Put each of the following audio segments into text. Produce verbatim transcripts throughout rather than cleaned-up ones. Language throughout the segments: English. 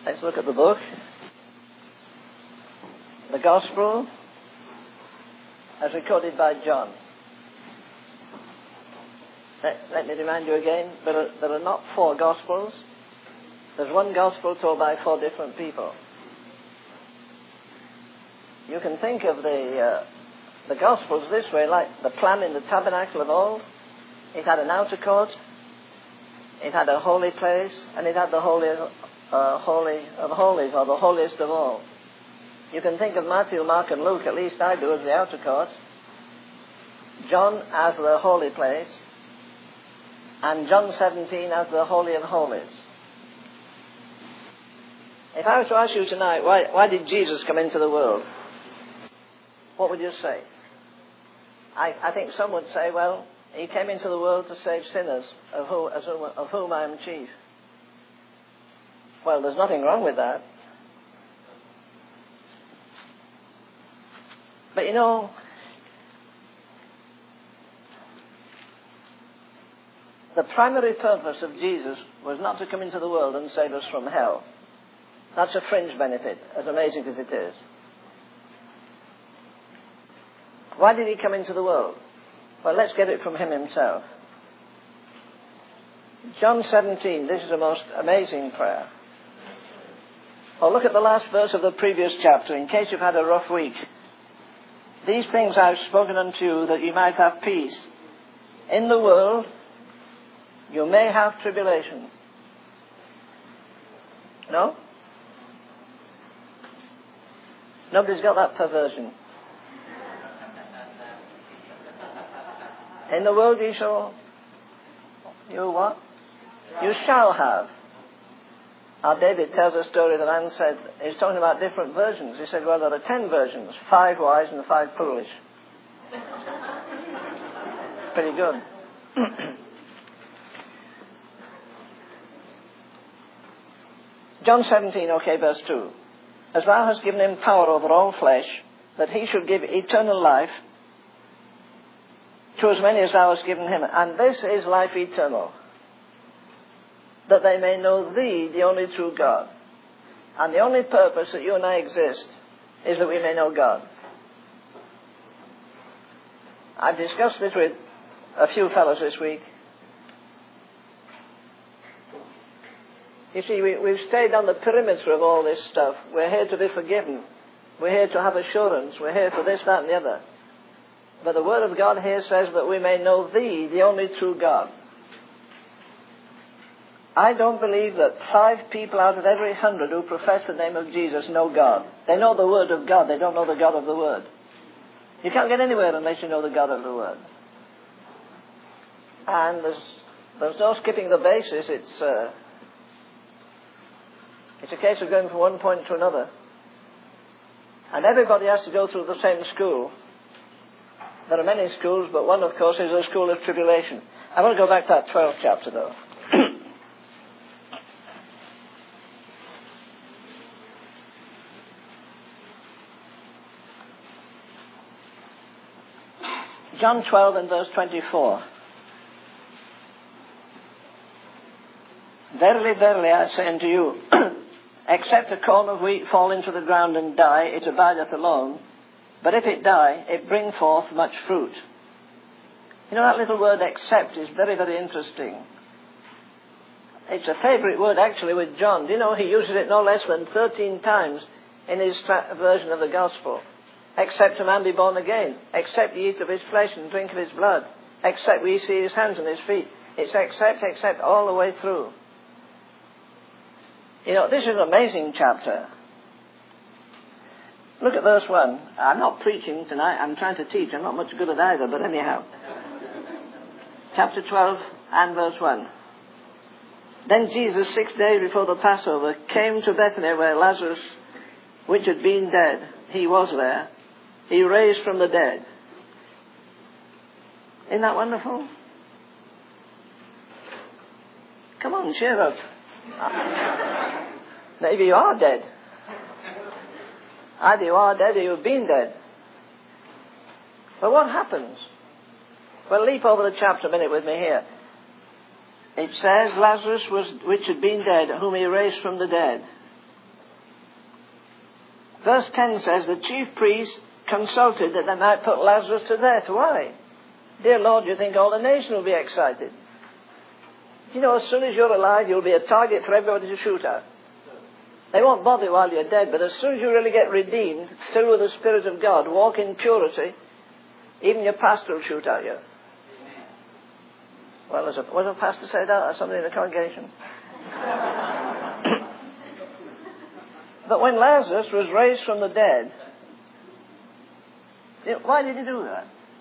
Let's look at the book. The Gospel as recorded by John. Let, let me remind you again, there are, there are not four Gospels. There's one Gospel told by four different people. You can think of the, uh, the Gospels this way, like the plan in the tabernacle of old. It had an outer court, it had a holy place, and it had the holy, uh, holy of holies, or the holiest of all. You can think of Matthew, Mark, and Luke, at least I do, as the outer court. John as the holy place, and John seventeen as the Holy of Holies. If I was to ask you tonight, why, why did Jesus come into the world? What would you say? I, I think some would say, well, he came into the world to save sinners, of, who, as whom, of whom I am chief. Well, there's nothing wrong with that. But you know, the primary purpose of Jesus was not to come into the world and save us from hell. That's a fringe benefit, as amazing as it is. Why did he come into the world? Well, let's get it from him himself. John seventeen, this is a most amazing prayer. Oh, look at the last verse of the previous chapter, in case you've had a rough week. These things I've spoken unto you, that ye might have peace. In the world, you may have tribulation. No? Nobody's got that perversion. In the world you shall, you what? You shall have. Now David tells a story. The man said, he's talking about different versions. He said, well, there are ten versions, five wise and five foolish. Pretty good. John seventeen, okay, verse two. As thou hast given him power over all flesh, that he should give eternal life to as many as thou hast given him. And this is life eternal, that they may know thee, the only true God. And the only purpose that you and I exist is that we may know God. I've discussed this with a few fellows this week. You see, we, we've stayed on the perimeter of all this stuff. We're here to be forgiven. We're here to have assurance. We're here for this, that, and the other. But the Word of God here says that we may know thee, the only true God. I don't believe that five people out of every hundred who profess the name of Jesus know God. They know the Word of God. They don't know the God of the Word. You can't get anywhere unless you know the God of the Word. And there's, there's no skipping the basis. It's, uh, it's a case of going from one point to another. And everybody has to go through the same school. There are many schools, but one, of course, is the school of tribulation. I want to go back to that twelfth chapter, though. John twelve and verse twenty-four. Verily, verily, I say unto you, except a corn of wheat fall into the ground and die, it abideth alone. But if it die, it bring forth much fruit. You know, that little word except is very, very interesting. It's a favourite word, actually, with John. Do you know he uses it no less than thirteen times in his tra- version of the Gospel? Except a man be born again. Except ye eat of his flesh and drink of his blood. Except we see his hands and his feet. It's except, except, all the way through. You know, this is an amazing chapter. Look at verse one. I'm not preaching tonight. I'm trying to teach. I'm not much good at either, but anyhow. Chapter twelve and verse one. Then Jesus, six days before the Passover, came to Bethany where Lazarus, which had been dead, he was there. He raised from the dead. Isn't that wonderful? Come on, cheer up. Maybe you are dead. Either you are dead or you've been dead. But what happens? Well, leap over the chapter a minute with me here. It says, Lazarus, was, which had been dead, whom he raised from the dead. Verse ten says, the chief priests consulted that they might put Lazarus to death. Why? Dear Lord, you think all the nation will be excited? You know, as soon as you're alive, you'll be a target for everybody to shoot at. They won't bother while you're dead, but as soon as you really get redeemed, filled with the Spirit of God, walk in purity, even your pastor will shoot at you. Well, as a, was a pastor say that, or somebody in the congregation? But when Lazarus was raised from the dead, why did he do that?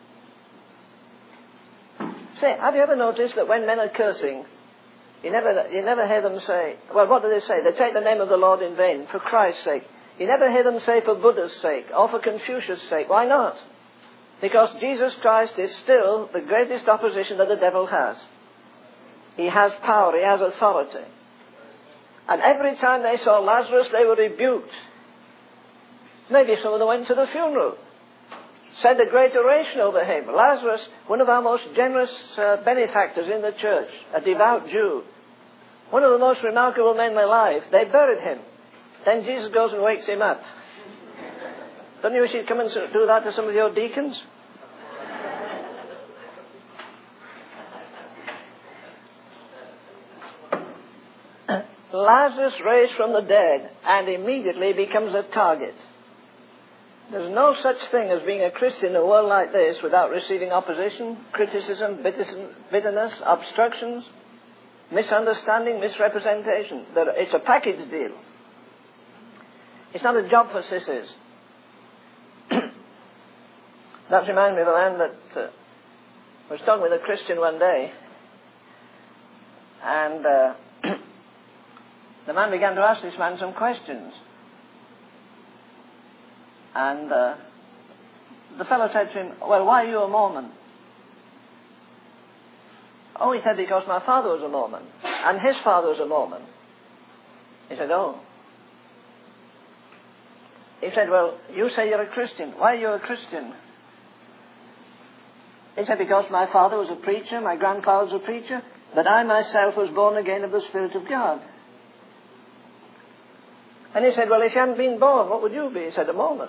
Say, have you ever noticed that when men are cursing, you never, you never hear them say, well, what do they say? They take the name of the Lord in vain, for Christ's sake. You never hear them say for Buddha's sake, or for Confucius' sake. Why not? Because Jesus Christ is still the greatest opposition that the devil has. He has power, he has authority. And every time they saw Lazarus, they were rebuked. Maybe some of them went to the funeral, said a great oration over him. Lazarus, one of our most generous uh, benefactors in the church, a devout Jew, one of the most remarkable men alive. They buried him. Then Jesus goes and wakes him up. Don't you wish you'd come and do that to some of your deacons? Lazarus raised from the dead and immediately becomes a target. There's no such thing as being a Christian in a world like this without receiving opposition, criticism, bitterness, obstructions, misunderstanding, misrepresentation. It's a package deal. It's not a job for sissies. That reminds me of a man that uh, was talking with a Christian one day, and uh, the man began to ask this man some questions. And uh, the fellow said to him, well, why are you a Mormon? Oh, he said, because my father was a Mormon, and his father was a Mormon. He said, oh. He said, well, you say you're a Christian. Why are you a Christian? He said, because my father was a preacher, my grandfather was a preacher, but I myself was born again of the Spirit of God. And he said, well, if you hadn't been born, what would you be? He said, a Mormon.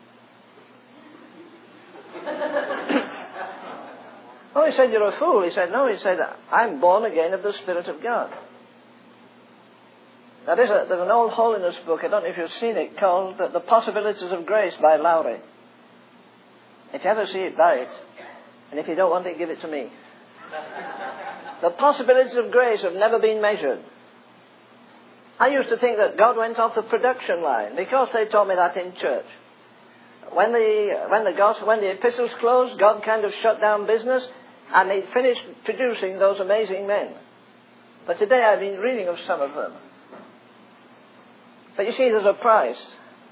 Oh, he said, you're a fool. He said, no, he said, I'm born again of the Spirit of God. Now, there's, a, there's an old holiness book, I don't know if you've seen it, called The Possibilities of Grace by Lowry. If you ever see it, buy it. And if you don't want it, give it to me. The possibilities of grace have never been measured. I used to think that God went off the production line, because they taught me that in church. When the, when the gospel, when the epistles closed, God kind of shut down business, and he finished producing those amazing men. But today I've been reading of some of them. But you see, there's a price.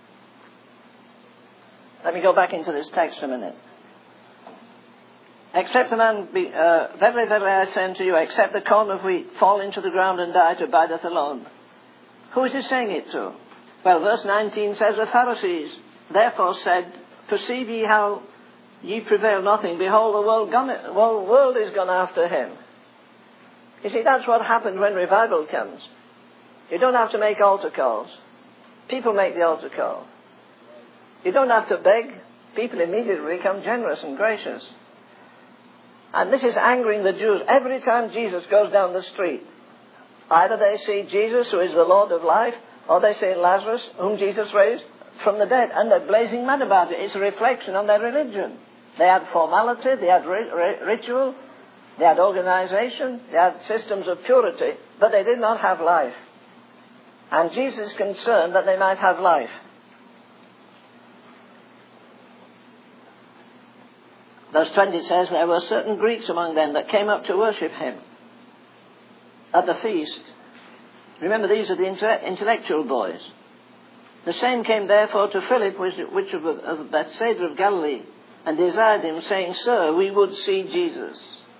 Let me go back into this text a minute. Except a man be, uh, verily, verily, I say unto you, except the corn of wheat fall into the ground and die, it abideth alone. Who is he saying it to? Well, verse nineteen says, the Pharisees therefore said, perceive ye how ye prevail nothing. Behold, the world, gone, the whole world is gone after him. You see, that's what happens when revival comes. You don't have to make altar calls. People make the altar call. You don't have to beg. People immediately become generous and gracious. And this is angering the Jews. Every time Jesus goes down the street, either they see Jesus, who is the Lord of life, or they see Lazarus, whom Jesus raised from the dead, and they're blazing mad about it. It's a reflection on their religion. They had formality, they had ri- ri- ritual, they had organization, they had systems of purity, but they did not have life. And Jesus is concerned that they might have life. Verse twenty says, there were certain Greeks among them that came up to worship him at the feast. Remember, these are the inter- intellectual boys. The same came therefore to Philip, which of, of Bethsaida of Galilee, and desired him, saying, Sir, we would see Jesus.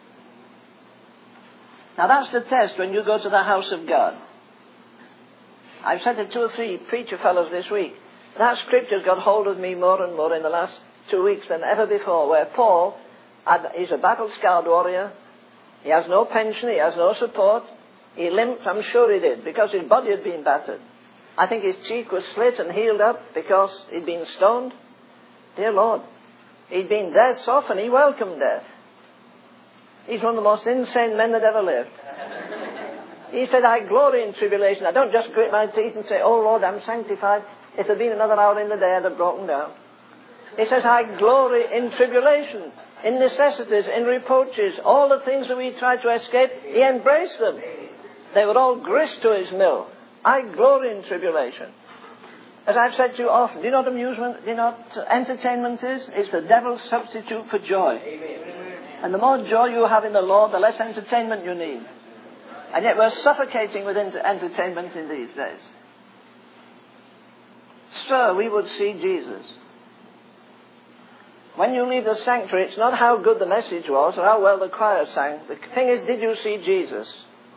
Now that's the test when you go to the house of God. I've said to two or three preacher fellows this week, that scripture's got hold of me more and more in the last two weeks than ever before, where Paul, had, he's a battle-scarred warrior, he has no pension, he has no support, he limped, I'm sure he did, because his body had been battered. I think his cheek was slit and healed up because he'd been stoned. Dear Lord, he'd been death's often. He welcomed death. He's one of the most insane men that ever lived. He said, I glory in tribulation. I don't just grit my teeth and say, oh Lord, I'm sanctified. If there'd been another hour in the day, I'd have broken down. He says, I glory in tribulation, in necessities, in reproaches, all the things that we tried to escape, he embraced them. They were all grist to his mill. I glory in tribulation. As I've said to you often, do you know what amusement, do you know what entertainment is? It's the devil's substitute for joy. And the more joy you have in the Lord, the less entertainment you need. And yet we're suffocating with entertainment in these days. Sir, we would see Jesus. When you leave the sanctuary, it's not how good the message was or how well the choir sang. The thing is, did you see Jesus?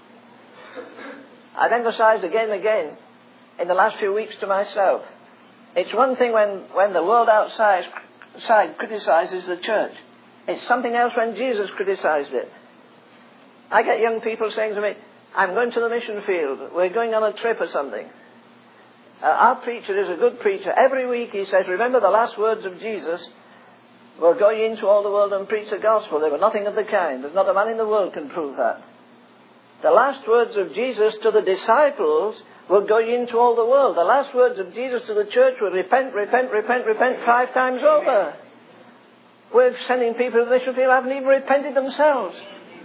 I've emphasized again and again in the last few weeks to myself. It's one thing when, when the world outside side criticizes the church. It's something else when Jesus criticized it. I get young people saying to me, I'm going to the mission field. We're going on a trip or something. Uh, our preacher is a good preacher. Every week he says, remember the last words of Jesus, we're going into all the world and preach the gospel. They were nothing of the kind. There's not a man in the world can prove that. The last words of Jesus to the disciples were going into all the world. The last words of Jesus to the church were repent, repent, repent, repent five times over. We're sending people to the mission field who haven't even repented themselves.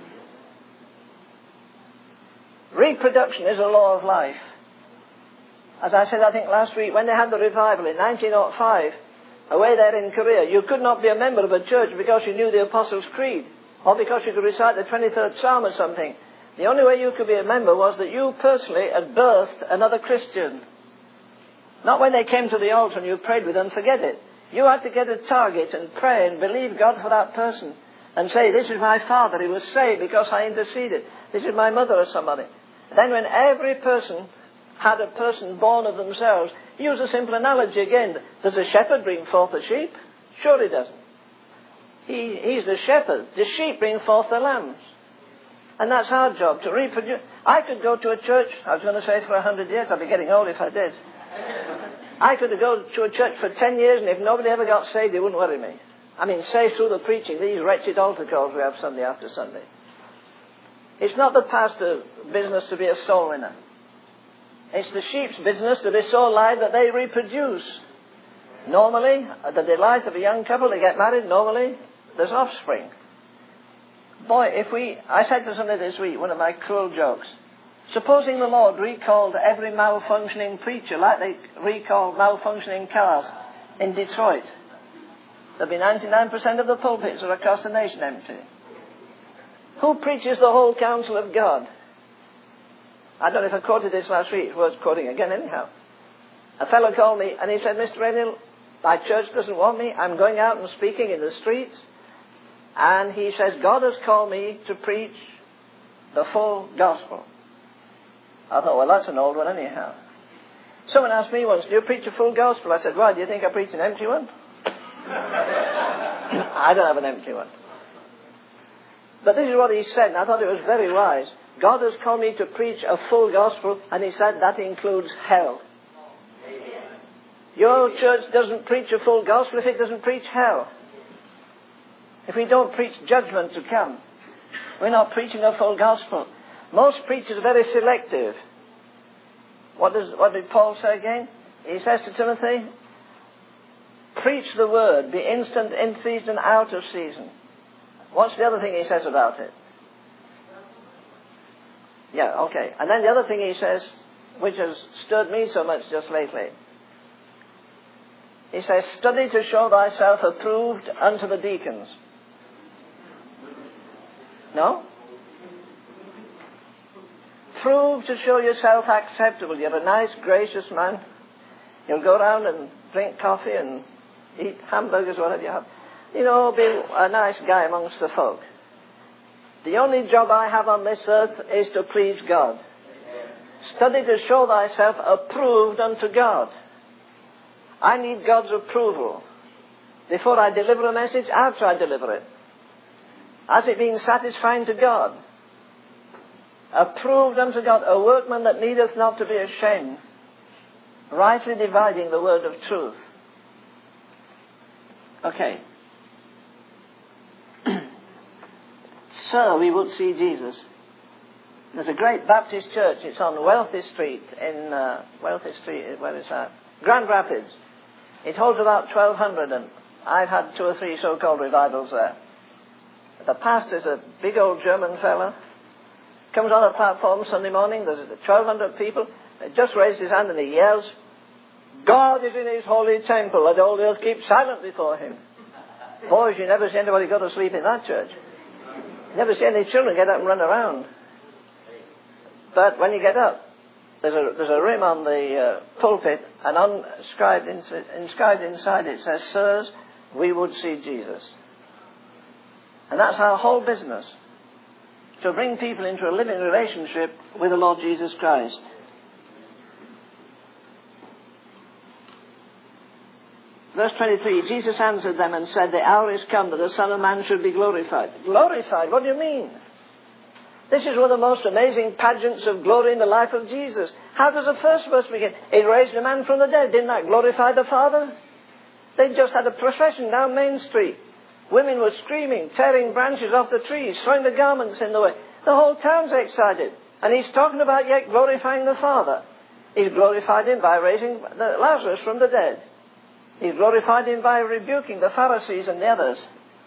Reproduction is a law of life. As I said, I think last week, when they had the revival in nineteen oh five, away there in Korea, you could not be a member of a church because you knew the Apostles' Creed, or because you could recite the twenty-third Psalm or something. The only way you could be a member was that you personally had birthed another Christian. Not when they came to the altar and you prayed with them, forget it. You had to get a target and pray and believe God for that person. And say, this is my father, he was saved because I interceded. This is my mother or somebody. Then when every person had a person born of themselves, use a simple analogy again. Does a shepherd bring forth the sheep? Sure he doesn't. He, he's the shepherd. The sheep bring forth the lambs. And that's our job, to reproduce. I could go to a church, I was going to say for a hundred years, I'd be getting old if I did. I could go to a church for ten years, and if nobody ever got saved, it wouldn't worry me. I mean, saved through the preaching, these wretched altar calls we have Sunday after Sunday. It's not the pastor's business to be a soul winner. It's the sheep's business to be so alive that they reproduce. Normally, the delight of a young couple to get married, normally, there's offspring. Boy, if we... I said to somebody this week, one of my cruel jokes, supposing the Lord recalled every malfunctioning preacher like they recall malfunctioning cars in Detroit, there'd be ninety-nine percent of the pulpits are across the nation empty. Who preaches the whole counsel of God? I don't know if I quoted this last week. It's worth quoting again anyhow. A fellow called me and he said, Mister Redhill, my church doesn't want me. I'm going out and speaking in the streets. And he says, God has called me to preach the full gospel. I thought, well, that's an old one anyhow. Someone asked me once, do you preach a full gospel? I said, why, do you think I preach an empty one? I don't have an empty one. But this is what he said, and I thought it was very wise. God has called me to preach a full gospel, and he said that includes hell. Your church doesn't preach a full gospel if it doesn't preach hell. If we don't preach judgment to come, we're not preaching a full gospel. Most preachers are very selective. What does what did Paul say again? He says to Timothy, preach the word, be instant in season and out of season. What's the other thing he says about it? Yeah, okay. And then the other thing he says, which has stirred me so much just lately. He says, study to show thyself approved unto the deacons. No? Prove to show yourself acceptable. You're a nice, gracious man. You'll go around and drink coffee and eat hamburgers, whatever you have. You know, be a nice guy amongst the folk. The only job I have on this earth is to please God. Study to show thyself approved unto God. I need God's approval. Before I deliver a message, after I deliver it. Has it been satisfying to God? Approved unto God, a workman that needeth not to be ashamed. rightly dividing the word of truth. Okay. So we would see Jesus. There's a great Baptist church. It's on Wealthy Street in uh, Wealthy Street. Where is that? Grand Rapids. It holds about twelve hundred, and I've had two or three so-called revivals there. The pastor's a big old German fella. Comes on the platform Sunday morning. There's twelve hundred people. He just raised his hand and he yells, "God is in his holy temple, and all the earth keeps silent before him." Boys, you never see anybody go to sleep in that church. You never see any children get up and run around. But when you get up, there's a, there's a rim on the uh, pulpit, and on, inscribed, in, inscribed inside it says, "Sirs, we would see Jesus." And that's our whole business, to bring people into a living relationship with the Lord Jesus Christ. Verse twenty-three, Jesus answered them and said, "The hour is come that the Son of Man should be glorified." Glorified? What do you mean? This is one of the most amazing pageants of glory in the life of Jesus. How does the first verse begin? He raised a man from the dead. Didn't that glorify the Father? They just had a procession down Main Street. Women were screaming, tearing branches off the trees, throwing the garments in the way. The whole town's excited. And he's talking about yet glorifying the Father. He's glorified him by raising Lazarus from the dead. He's glorified him by rebuking the Pharisees and the others.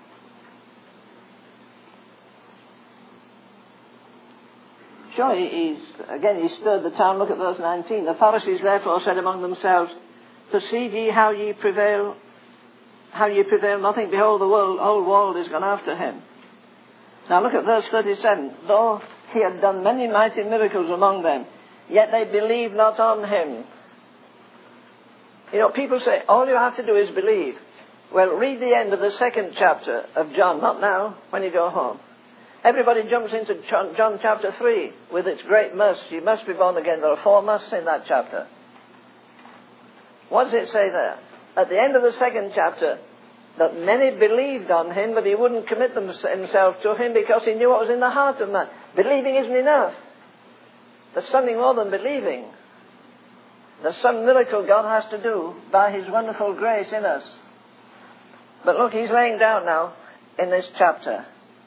Sure, he's, again, he stirred the town. Look at verse nineteen. "The Pharisees therefore said among themselves, Perceive ye how ye prevail, how ye prevail nothing? Behold, the world, whole world is gone after him." Now look at verse thirty-seven. "Though he had done many mighty miracles among them, yet they believed not on him." You know, people say, all you have to do is believe. Well, read the end of the second chapter of John, not now, when you go home. Everybody jumps into John, John chapter three with its great must. You must be born again. There are four musts in that chapter. What does it say there? At the end of the second chapter, that many believed on him, but he wouldn't commit himself to him because he knew what was in the heart of man. Believing isn't enough. There's something more than believing. There's some miracle God has to do by his wonderful grace in us. But look, he's laying down now in this chapter.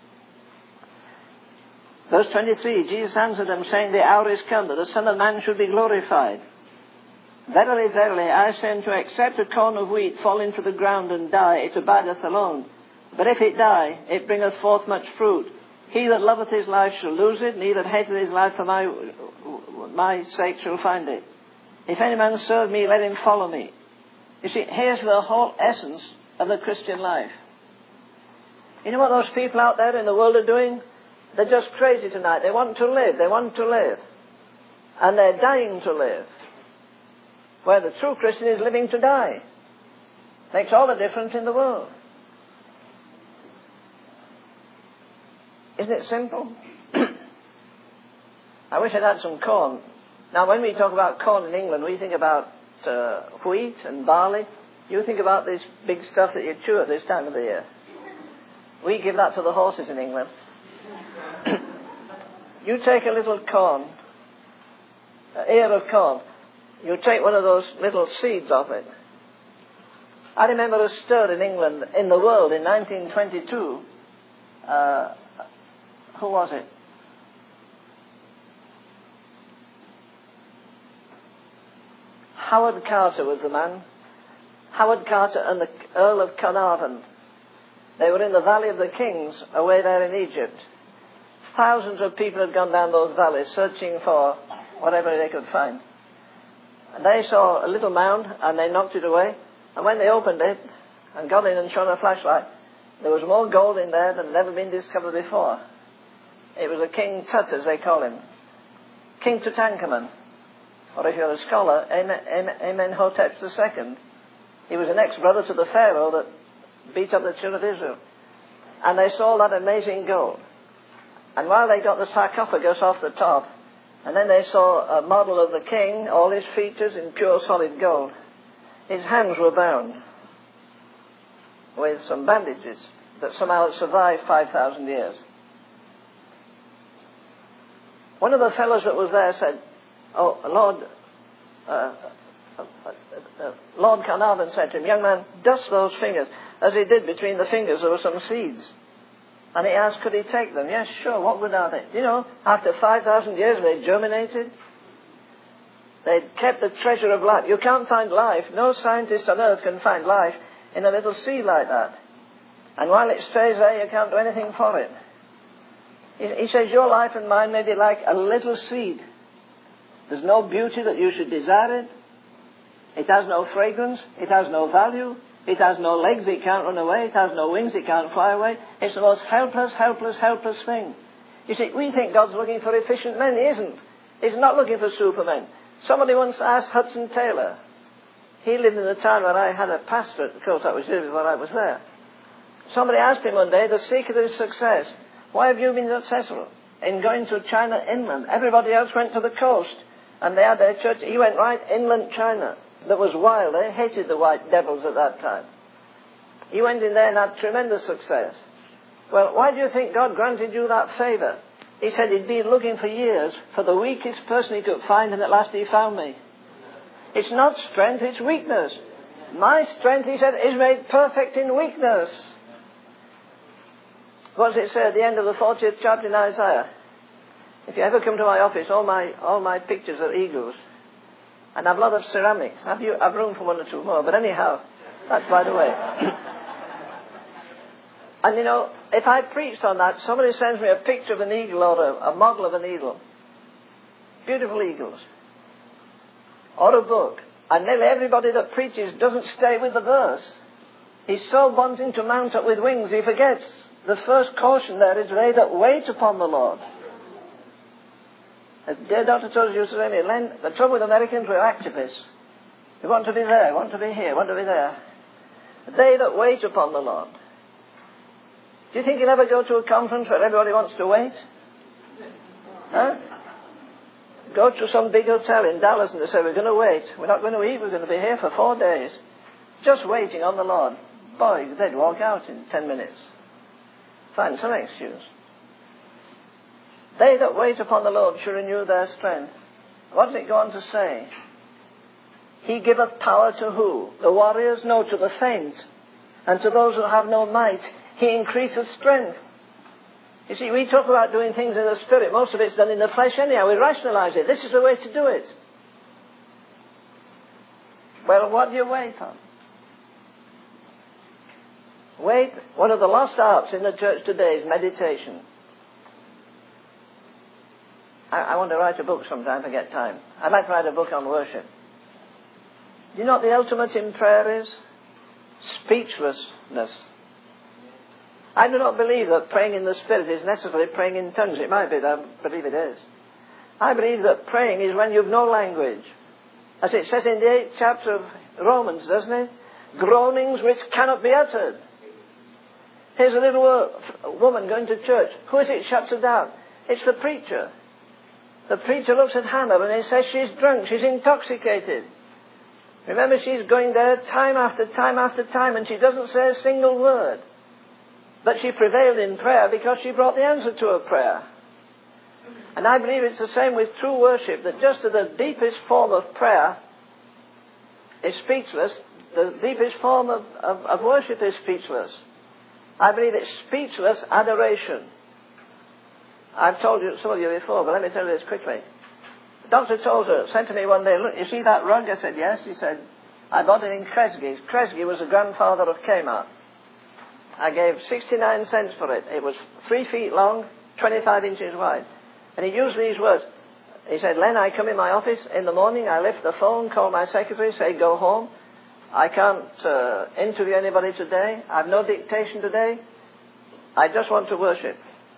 Verse twenty-three, Jesus answered them, saying, "The hour is come that the Son of Man should be glorified. Verily, verily, I say unto you, except a corn of wheat fall into the ground and die, it abideth alone. But if it die, it bringeth forth much fruit. He that loveth his life shall lose it, and he that hateth his life for my, my sake shall find it. If any man serve me, let him follow me." You see, here's the whole essence of the Christian life. You know what those people out there in the world are doing? They're just crazy tonight. They want to live. They want to live. And they're dying to live. Where the true Christian is living to die. Makes all the difference in the world. Isn't it simple? I wish I'd had some corn. Now, when we talk about corn in England, we think about uh, wheat and barley. You think about this big stuff that you chew at this time of the year. We give that to the horses in England. You take a little corn, an ear of corn. You take one of those little seeds off it. I remember a stir in England, in the world, in nineteen twenty-two. Uh, who was it? Howard Carter was the man. Howard Carter and the Earl of Carnarvon. They were in the Valley of the Kings, away there in Egypt. Thousands of people had gone down those valleys searching for whatever they could find. And they saw a little mound, and they knocked it away. And when they opened it and got in and shone a flashlight, there was more gold in there than had ever been discovered before. It was a King Tut, as they call him. King Tutankhamun. Or if you're a scholar, Amenhotep the Second. He was an ex-brother to the Pharaoh that beat up the children of Israel. And they saw that amazing gold. And while they got the sarcophagus off the top, and then they saw a model of the king, all his features in pure solid gold. His hands were bound with some bandages that somehow had survived five thousand years. One of the fellows that was there said, "Oh, Lord, uh, Lord Carnarvon said to him, young man, dust those fingers. As he did, between the fingers there were some seeds. And he asked, could he take them? Yes, sure, what good are they? You know, after five thousand years they germinated. They'd kept the treasure of life. You can't find life. No scientist on earth can find life in a little seed like that. And while it stays there, you can't do anything for it. He, he says, your life and mine may be like a little seed. There's no beauty that you should desire it. It has no fragrance. It has no value. It has no legs. It can't run away. It has no wings. It can't fly away. It's the most helpless, helpless, helpless thing. You see, we think God's looking for efficient men. He isn't. He's not looking for supermen. Somebody once asked Hudson Taylor. He lived in the town where I had a pastorate. Of course, that was years before I was there. Somebody asked him one day, the secret of success. Why have you been successful in going to China inland? Everybody else went to the coast. And they had their church. He went right inland China. That was wild. They hated the white devils at that time. He went in there and had tremendous success. Well, why do you think God granted you that favor? He said he'd been looking for years for the weakest person he could find, and at last he found me. It's not strength, it's weakness. My strength, he said, is made perfect in weakness. What does it say at the end of the fortieth chapter in Isaiah? If you ever come to my office, all my all my pictures are eagles. And I have a lot of ceramics. Have you have room for one or two more? But anyhow, that's by the way. And you know, if I preached on that, somebody sends me a picture of an eagle or a, a model of an eagle. Beautiful eagles. Or a book. And nearly everybody that preaches doesn't stay with the verse. He's so wanting to mount up with wings, he forgets. The first caution there is they that wait upon the Lord. As dear Doctor Tozer used to say to me, Len, the trouble with Americans, we're activists. We want to be there, want to be here, want to be there. They that wait upon the Lord. Do you think you'll ever go to a conference where everybody wants to wait? Huh? Go to some big hotel in Dallas and they say, we're going to wait. We're not going to eat, we're going to be here for four days. Just waiting on the Lord. Boy, they'd walk out in ten minutes. Find some excuse. They that wait upon the Lord shall renew their strength. What does it go on to say? He giveth power to who? The warriors? No, to the faint. And to those who have no might, he increaseth strength. You see, we talk about doing things in the spirit. Most of it's done in the flesh anyhow. We rationalize it. This is the way to do it. Well, what do you wait on? Wait. One of the lost arts in the church today is meditation. I, I want to write a book sometime if I get time. I'd like to write a book on worship. Do you know what the ultimate in prayer is? Speechlessness. I do not believe that praying in the Spirit is necessarily praying in tongues. It might be, but I believe it is. I believe that praying is when you've no language. As it says in the eighth chapter of Romans, doesn't it? Groanings which cannot be uttered. Here's a little woman going to church. Who is it shuts her down? It's the preacher. The preacher looks at Hannah and he says she's drunk, she's intoxicated. Remember, she's going there time after time after time and she doesn't say a single word. But she prevailed in prayer because she brought the answer to her prayer. And I believe it's the same with true worship, that just as the deepest form of prayer is speechless, the deepest form of, of, of worship is speechless. I believe it's speechless adoration. I've told you, some of you before, but let me tell you this quickly. Doctor Tozer said to me one day, look, you see that rug? I said, yes. He said, I bought it in Kresge. Kresge was the grandfather of Kmart. I gave sixty-nine cents for it. It was three feet long, twenty-five inches wide. And he used these words. He said, Len, I come in my office in the morning, I lift the phone, call my secretary, say, go home. I can't uh, interview anybody today. I have no dictation today. I just want to worship.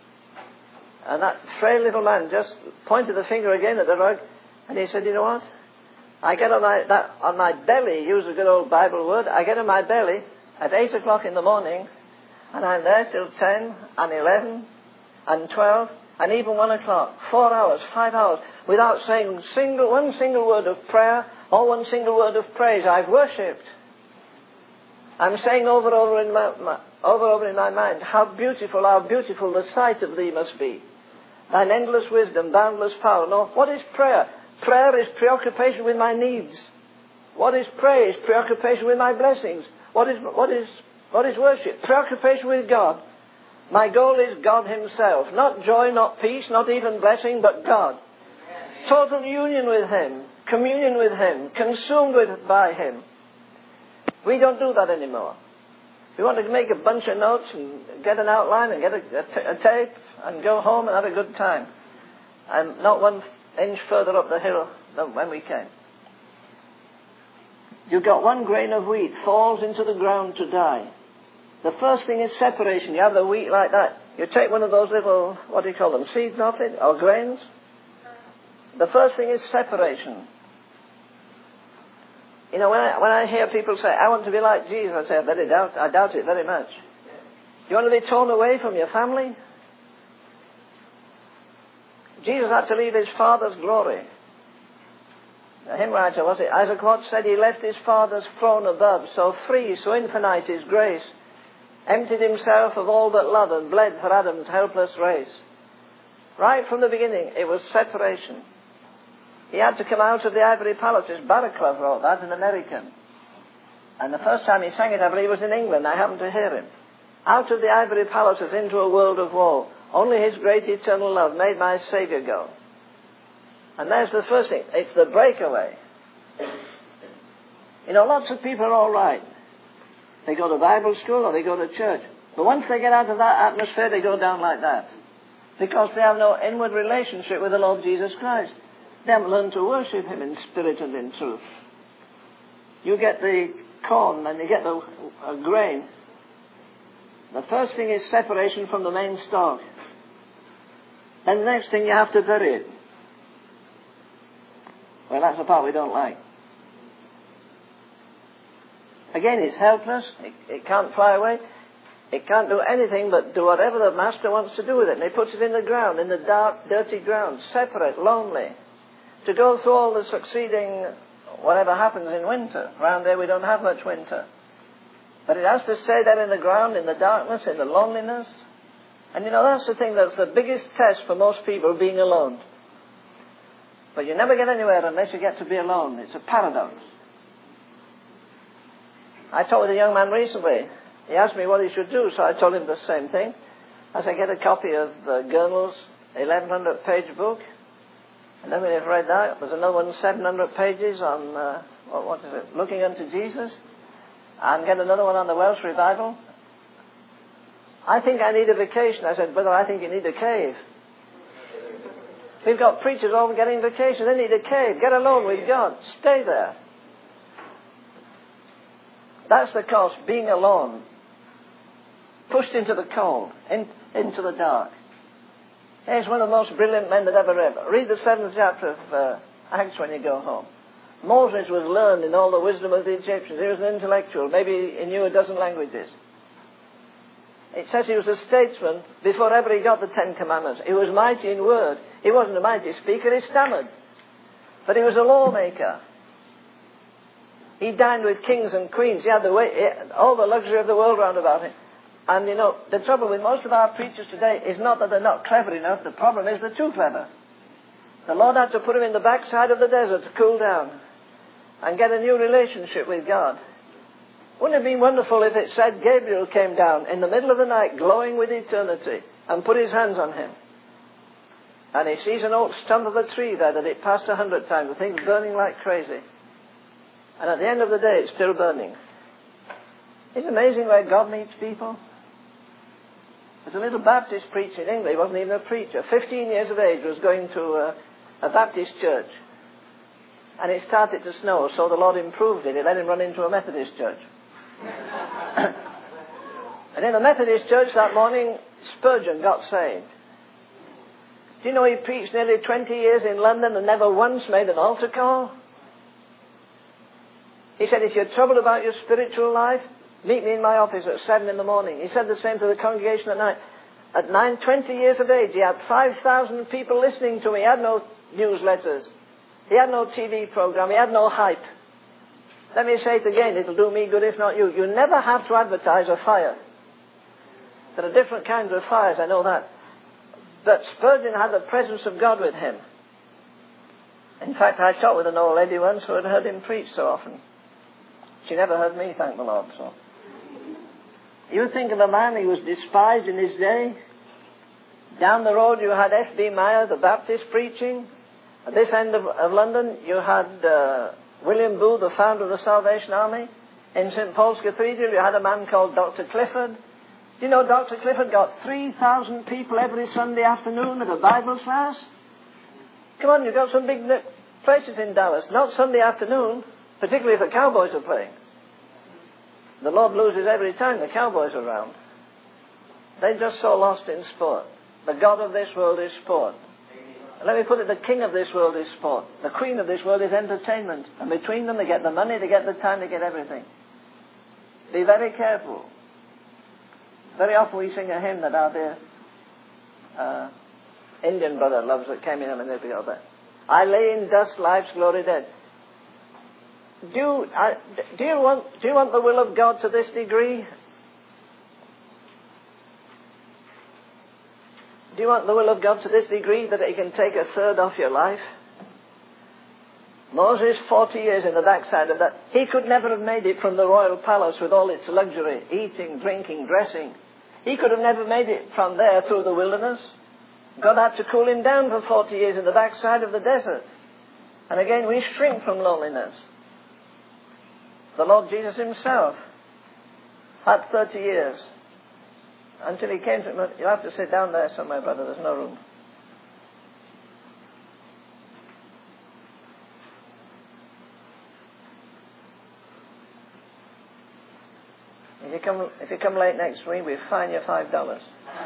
And that frail little man just pointed the finger again at the rug, and he said, you know what? I get on my, that, on my belly, use a good old Bible word, I get on my belly at eight o'clock in the morning, and I'm there till ten and eleven and twelve and even one o'clock. Four hours, five hours, without saying single, one single word of prayer or one single word of praise. I've worshipped. I'm saying over and over in my, my, over and over in my mind, how beautiful, how beautiful the sight of thee must be. Thine endless wisdom, boundless power. No, what is prayer? Prayer is preoccupation with my needs. What is praise? Preoccupation with my blessings. What is, what is, what is worship? Preoccupation with God. My goal is God himself. Not joy, not peace, not even blessing, but God. Total union with him. Communion with him. Consumed with, by him. We don't do that anymore. We want to make a bunch of notes and get an outline and get a, a, t- a tape and go home and have a good time. And not one inch further up the hill than when we came. You've got one grain of wheat falls into the ground to die. The first thing is separation. You have the wheat like that. You take one of those little, what do you call them, seeds off it, or grains. The first thing is separation. You know, when I, when I hear people say, I want to be like Jesus, I say, I very doubt, I doubt it very much. You want to be torn away from your family? Jesus had to leave his Father's glory. The hymn writer, was it Isaac Watts, said he left his Father's throne above, so free, so infinite his grace, emptied himself of all but love and bled for Adam's helpless race. Right from the beginning, it was separation. He had to come out of the ivory palaces. Barraclough wrote that, an American. And the first time he sang it, I believe, was in England. I happened to hear him. Out of the ivory palaces into a world of woe. Only his great eternal love made my Saviour go. And there's the first thing. It's the breakaway. You know, lots of people are all right. They go to Bible school or they go to church. But once they get out of that atmosphere, they go down like that. Because they have no inward relationship with the Lord Jesus Christ. They haven't learned to worship him in spirit and in truth. You get the corn and you get the uh, grain. The first thing is separation from the main stalk. Then the next thing, you have to bury it. Well, that's the part we don't like. Again, it's helpless. It, it can't fly away. It can't do anything but do whatever the master wants to do with it. And he puts it in the ground, in the dark, dirty ground, separate, lonely. To go through all the succeeding, whatever happens in winter. Around there we don't have much winter. But it has to stay there in the ground, in the darkness, in the loneliness. And you know, that's the thing that's the biggest test for most people, being alone. But you never get anywhere unless you get to be alone. It's a paradox. I talked with a young man recently. He asked me what he should do, so I told him the same thing. As I get a copy of uh, Gurnall's eleven hundred page book. And then when you've read that, there's another one, seven hundred pages on, uh, what, what is it, Looking Unto Jesus. And get another one on the Welsh Revival. I think I need a vacation. I said, brother, I think you need a cave. We've got preachers all getting vacation. They need a cave. Get alone with God. Stay there. That's the cost, being alone. Pushed into the cold, in, into the dark. He's one of the most brilliant men that ever lived. Read the seventh chapter of uh, Acts when you go home. Moses was learned in all the wisdom of the Egyptians. He was an intellectual. Maybe he knew a dozen languages. It says he was a statesman before ever he got the Ten Commandments. He was mighty in word. He wasn't a mighty speaker, he stammered. But he was a lawmaker. He dined with kings and queens. He had the way, all the luxury of the world round about him. And, you know, the trouble with most of our preachers today is not that they're not clever enough. The problem is they're too clever. The Lord had to put him in the backside of the desert to cool down and get a new relationship with God. Wouldn't it have been wonderful if it said Gabriel came down in the middle of the night glowing with eternity and put his hands on him? And he sees an old stump of a tree there that it passed a hundred times. The thing's burning like crazy. And at the end of the day, it's still burning. Isn't it amazing where God meets people? There's a little Baptist preacher in England. He wasn't even a preacher. Fifteen years of age, was going to a, a Baptist church. And it started to snow, so the Lord improved it. He let him run into a Methodist church. And in the Methodist church that morning, Spurgeon got saved. Do you know he preached nearly twenty years in London and never once made an altar call? He said, if you're troubled about your spiritual life, meet me in my office at seven in the morning. He said the same to the congregation at night. At nine, twenty years of age, he had five thousand people listening to him. He had no newsletters. He had no T V program. He had no hype. Let me say it again. It'll do me good if not you. You never have to advertise a fire. There are different kinds of fires, I know that. But Spurgeon had the presence of God with him. In fact, I talked with an old lady once who had heard him preach so often. She never heard me, thank the Lord. So, you think of a man, he was despised in his day. Down the road you had F B Meyer, the Baptist, preaching. At this end of, of London you had uh, William Booth, the founder of the Salvation Army. In Saint Paul's Cathedral you had a man called Doctor Clifford. Do you know Doctor Clifford got three thousand people every Sunday afternoon at a Bible class? Come on, you've got some big places in Dallas. Not Sunday afternoon, particularly if the Cowboys are playing. The Lord loses every time the Cowboys are around. They're just so lost in sport. The God of this world is sport. And let me put it, the king of this world is sport. The queen of this world is entertainment. And between them they get the money, they get the time, they get everything. Be very careful. Very often we sing a hymn that our dear uh, Indian brother loves that came in a minute ago there. I lay in dust, life's glory dead. Do you, I, do you want, do you want the will of God to this degree? Do you want the will of God to this degree that He can take a third off your life? Moses, forty years in the backside of that. He could never have made it from the royal palace with all its luxury, eating, drinking, dressing. He could have never made it from there through the wilderness. God had to cool him down for forty years in the backside of the desert. And again, we shrink from loneliness. The Lord Jesus Himself had thirty years until He came to him. You'll have to sit down there somewhere, brother. There's no room. If you come, if you come late next week, we'll fine you five dollars.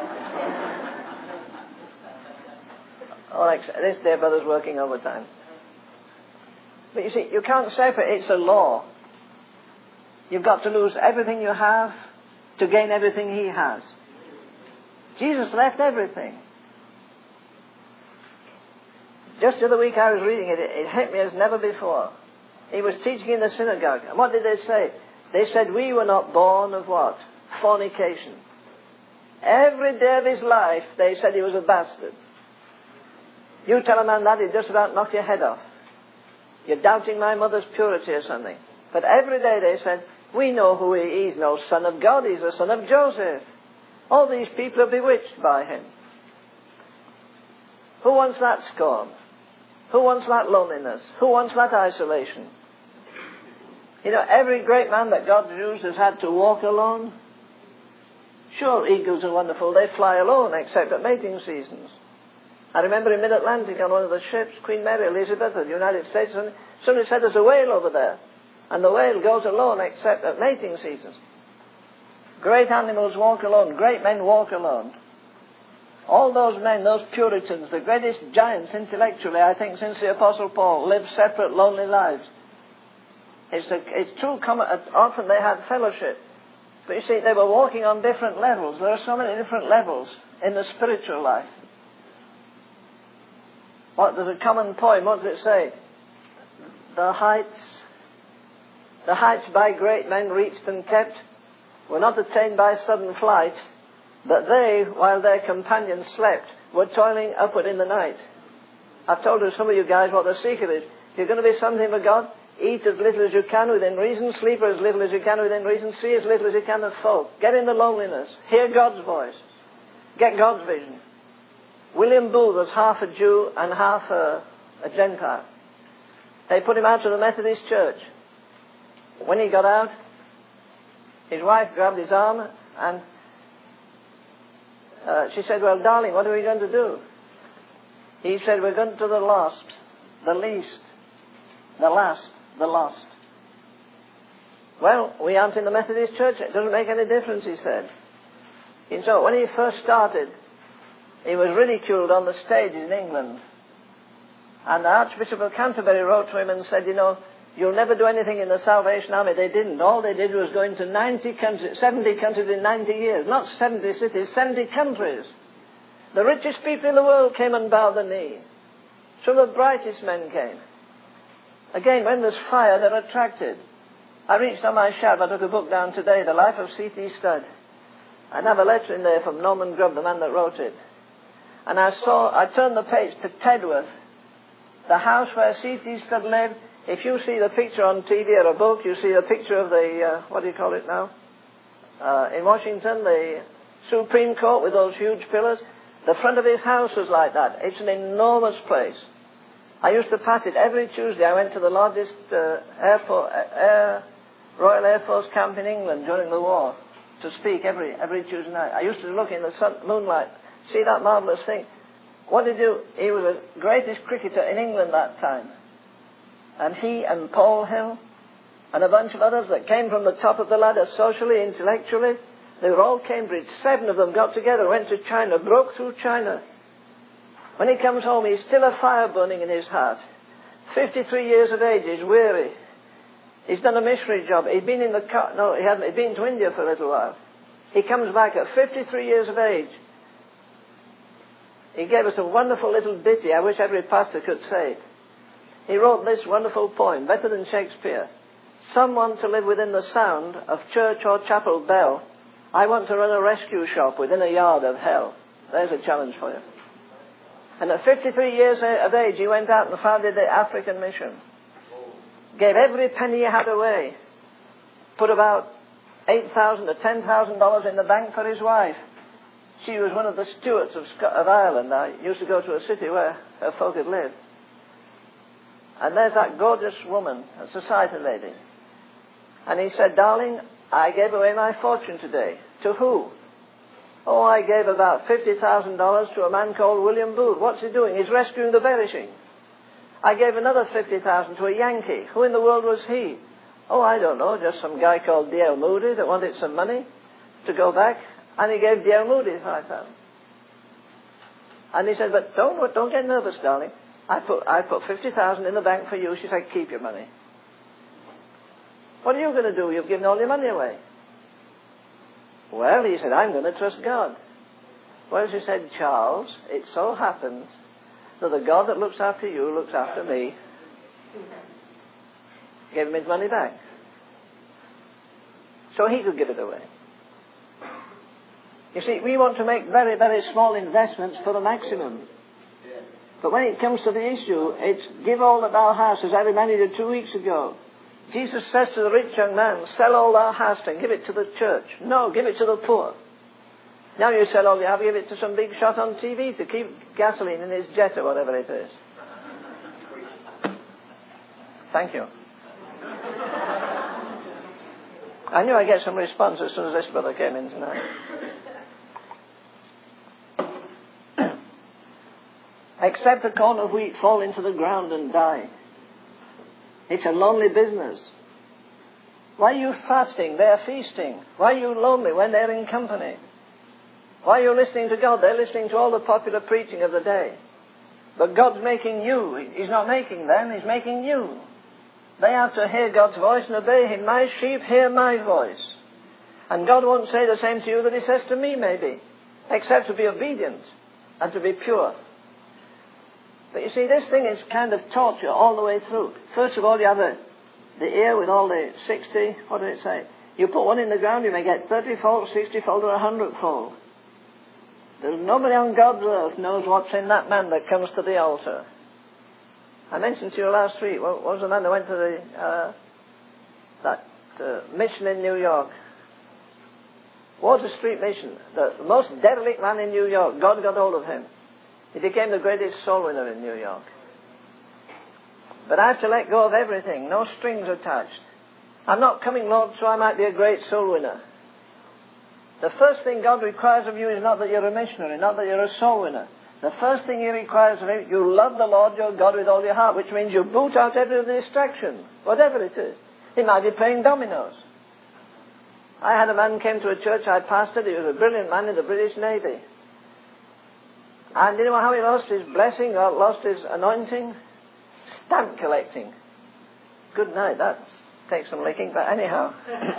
Oh, this dear brother's working overtime. But you see, you can't separate. It's a law. You've got to lose everything you have to gain everything He has. Jesus left everything. Just the other week I was reading it, it, it hit me as never before. He was teaching in the synagogue. And what did they say? They said, we were not born of what? Fornication. Every day of his life, they said he was a bastard. You tell a man that, he'd just about knock your head off. You're doubting my mother's purity or something. But every day they said, we know who he is. He's no son of God. He's the son of Joseph. All these people are bewitched by him. Who wants that scorn? Who wants that loneliness? Who wants that isolation? You know, every great man that God used has had to walk alone. Sure, eagles are wonderful. They fly alone, except at mating seasons. I remember in mid-Atlantic on one of the ships, Queen Mary Elizabeth of the United States, somebody said there's a whale over there. And the whale goes alone except at mating seasons. Great animals walk alone. Great men walk alone. All those men, those Puritans, the greatest giants intellectually, I think, since the Apostle Paul, lived separate, lonely lives. It's, a, it's true, often they had fellowship. But you see, they were walking on different levels. There are so many different levels in the spiritual life. What, there's a common poem, what does it say? The heights, the heights by great men reached and kept were not attained by sudden flight, but they, while their companions slept, were toiling upward in the night. I've told you, some of you guys, what the secret is. If you're going to be something for God, eat as little as you can within reason, sleep as little as you can within reason, see as little as you can of folk. Get in the loneliness. Hear God's voice. Get God's vision. William Booth was half a Jew and half a, a Gentile. They put him out to the Methodist Church. When he got out, his wife grabbed his arm and uh, she said, well, darling, what are we going to do? He said, we're going to the lost, the least, the last, the lost. Well, we aren't in the Methodist Church. It doesn't make any difference, he said. And so when he first started, he was ridiculed on the stage in England. And the Archbishop of Canterbury wrote to him and said, you know, you'll never do anything in the Salvation Army. They didn't. All they did was go into ninety countries, seventy countries in ninety years. Not seventy cities, seventy countries. The richest people in the world came and bowed the knee. Some of the brightest men came. Again, when there's fire, they're attracted. I reached on my shelf, I took a book down today, The Life of C T Studd. I have a letter in there from Norman Grubb, the man that wrote it. And I saw, I turned the page to Tedworth. The house where C T Studd lived, if you see the picture on T V or a book, you see a picture of the, uh, what do you call it now? Uh, in Washington, the Supreme Court with those huge pillars. The front of his house was like that. It's an enormous place. I used to pass it every Tuesday. I went to the largest uh, airport, air, Royal Air Force camp in England during the war to speak every every Tuesday night. I used to look in the sun, moonlight, see that marvellous thing. What did he do? He was the greatest cricketer in England that time. And he and Paul Hill and a bunch of others that came from the top of the ladder socially, intellectually, they were all Cambridge. Seven of them got together, went to China, broke through China. When he comes home, he's still a fire burning in his heart. fifty-three years of age, he's weary. He's done a missionary job. He'd been in the car, no, he hadn't. He'd been to India for a little while. He comes back at fifty-three years of age. He gave us a wonderful little ditty. I wish every pastor could say it. He wrote this wonderful poem, better than Shakespeare. Someone to live within the sound of church or chapel bell. I want to run a rescue shop within a yard of hell. There's a challenge for you. And at fifty-three years of age, he went out and founded the African Mission. Gave every penny he had away. Put about eight thousand dollars or ten thousand dollars in the bank for his wife. She was one of the stewards of, Sc- of Ireland. I used to go to a city where her folk had lived. And there's that gorgeous woman, a society lady. And he said, darling, I gave away my fortune today. To who? Oh, I gave about fifty thousand dollars to a man called William Booth. What's he doing? He's rescuing the perishing. I gave another fifty thousand dollars to a Yankee. Who in the world was he? Oh, I don't know, just some guy called D L Moody that wanted some money to go back. And he gave D L Moody five thousand dollars. And he said, but don't, don't get nervous, darling. I put, I put fifty thousand dollars in the bank for you. She said, keep your money. What are you going to do? You've given all your money away. Well, he said, I'm going to trust God. Well, she said, Charles, it so happens that the God that looks after you looks after me. Gave him his money back. So he could give it away. You see, we want to make very, very small investments for the maximum. But when it comes to the issue, it's give all that thou hast, as I reminded you two weeks ago. Jesus says to the rich young man, sell all thou hast and give it to the church. No, give it to the poor. Now you sell all you have, give it to some big shot on T V to keep gasoline in his jet or whatever it is. Thank you. I knew I'd get some response as soon as this brother came in tonight. Except a corn of wheat fall into the ground and die. It's a lonely business. Why are you fasting? They're feasting. Why are you lonely when they're in company? Why are you listening to God? They're listening to all the popular preaching of the day. But God's making you. He's not making them, He's making you. They have to hear God's voice and obey Him. My sheep hear my voice. And God won't say the same to you that He says to me, maybe. Except to be obedient and to be pure. But you see, this thing is kind of taught you all the way through. First of all, you have the, the ear with all the sixty, what did it say? You put one in the ground, you may get thirty-fold, sixty-fold, or a hundred-fold. There's nobody on God's earth knows what's in that man that comes to the altar. I mentioned to you last week, what was the man that went to the, uh, that uh, mission in New York? Water Street Mission. The most derelict man in New York. God got hold of him. He became the greatest soul winner in New York. But I have to let go of everything, no strings attached. I'm not coming, Lord, so I might be a great soul winner. The first thing God requires of you is not that you're a missionary, not that you're a soul winner. The first thing He requires of you, you love the Lord your God with all your heart, which means you boot out every distraction, whatever it is. He might be playing dominoes. I had a man came to a church I pastored. He was a brilliant man in the British Navy. And do you know how he lost his blessing or lost his anointing? Stamp collecting. Good night, that takes some licking, but anyhow.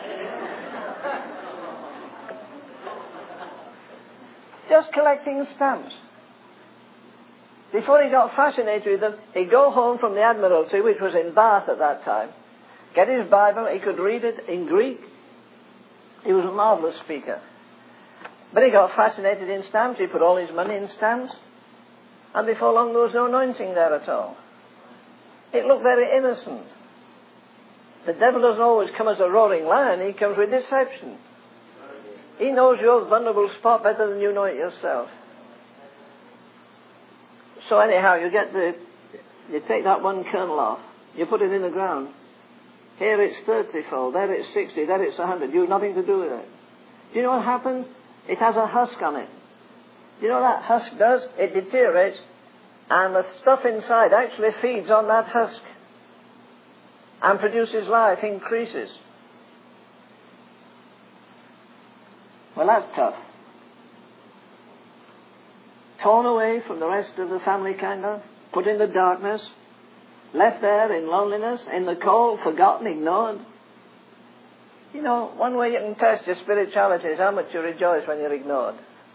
Just collecting stamps. Before he got fascinated with them, he'd go home from the Admiralty, which was in Bath at that time, get his Bible, he could read it in Greek. He was a marvelous speaker. But he got fascinated in stamps. He put all his money in stamps. And before long, there was no anointing there at all. It looked very innocent. The devil doesn't always come as a roaring lion. He comes with deception. He knows your vulnerable spot better than you know it yourself. So anyhow, you get the, you take that one kernel off, you put it in the ground. Here it's thirty-fold, there it's sixty, there it's a hundred. You've nothing to do with it. Do you know what happens? It has a husk on it. Do you know what that husk does? It deteriorates, and the stuff inside actually feeds on that husk and produces life, increases. Well, that's tough. Torn away from the rest of the family, kind of, put in the darkness, left there in loneliness, in the cold, forgotten, ignored. You know, one way you can test your spirituality is how much you rejoice when you're ignored.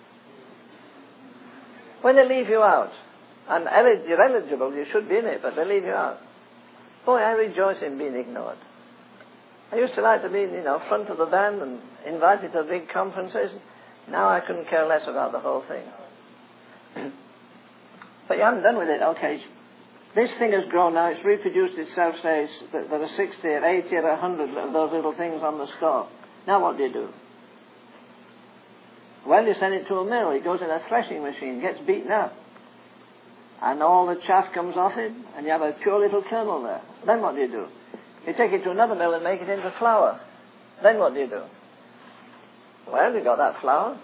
When they leave you out, and you're eligible, you should be in it, but they leave you out. Boy, I rejoice in being ignored. I used to like to be, you know, front of the band and invited to big conferences. Now I couldn't care less about the whole thing. But you haven't done with it, okay. This thing has grown now, it's reproduced itself, say, there are sixty or eighty or a hundred of those little things on the stalk. Now what do you do? Well, you send it to a mill, it goes in a threshing machine, gets beaten up. And all the chaff comes off it, and you have a pure little kernel there. Then what do you do? You take it to another mill and make it into flour. Then what do you do? Well, you got that flour.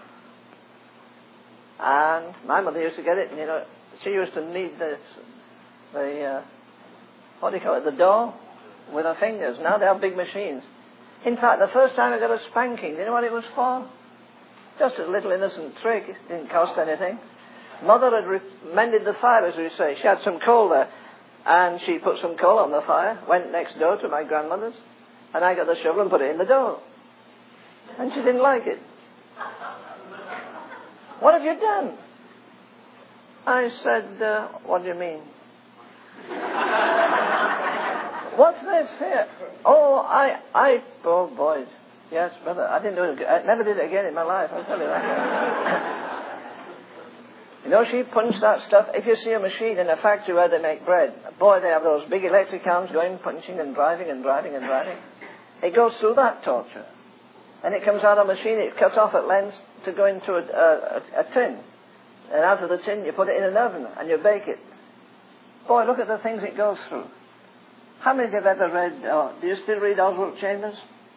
And my mother used to get it, and you know, she used to knead this, the, uh, what do you call it, the dough with her fingers. Now they have big machines. In fact, the first time I got a spanking, do you know what it was for? Just a little innocent trick. It didn't cost anything. Mother had re- mended the fire, as we say. She had some coal there, and she put some coal on the fire, went next door to my grandmother's, and I got the shovel and put it in the dough. And she didn't like it. What have you done? I said, uh, what do you mean? What's this here? Oh, I, I, oh boys. Yes, brother, I didn't do it again. I never did it again in my life, I'll tell you that. You know, she punched that stuff. If you see a machine in a factory where they make bread, boy, they have those big electric arms going, punching and driving and driving and driving. It goes through that torture. And it comes out of a machine, it cuts off at length to go into a, a, a tin. And out of the tin, you put it in an oven and you bake it. Boy, look at the things it goes through. How many of you have ever read, oh, do you still read Oswald Chambers?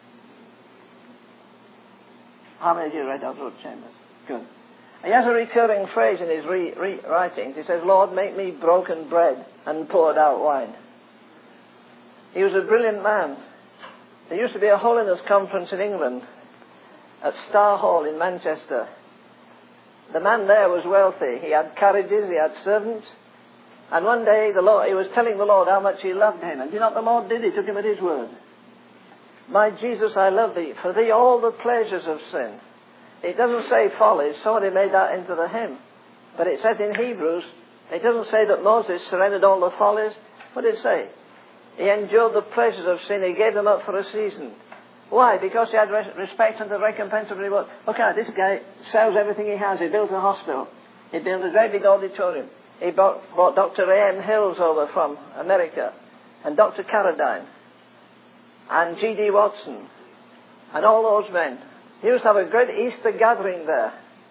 How many of you read Oswald Chambers? Good. He has a recurring phrase in his re- re- writings. He says, Lord, make me broken bread and poured out wine. He was a brilliant man. There used to be a holiness conference in England at Star Hall in Manchester. The man there was wealthy. He had carriages, he had servants. And one day the Lord, he was telling the Lord how much he loved him. And do you know what the Lord did? He took him at his word. My Jesus, I love thee. For thee all the pleasures of sin. It doesn't say follies. Somebody made that into the hymn. But it says in Hebrews, it doesn't say that Moses surrendered all the follies. What did it say? He endured the pleasures of sin. He gave them up for a season. Why? Because he had res- respect and the recompense of reward. Look at this guy sells everything he has. He built a hospital. He built a great big auditorium. He brought, brought Doctor A M Hills over from America, and Doctor Carradine, and G D Watson, and all those men. He used to have a great Easter gathering there.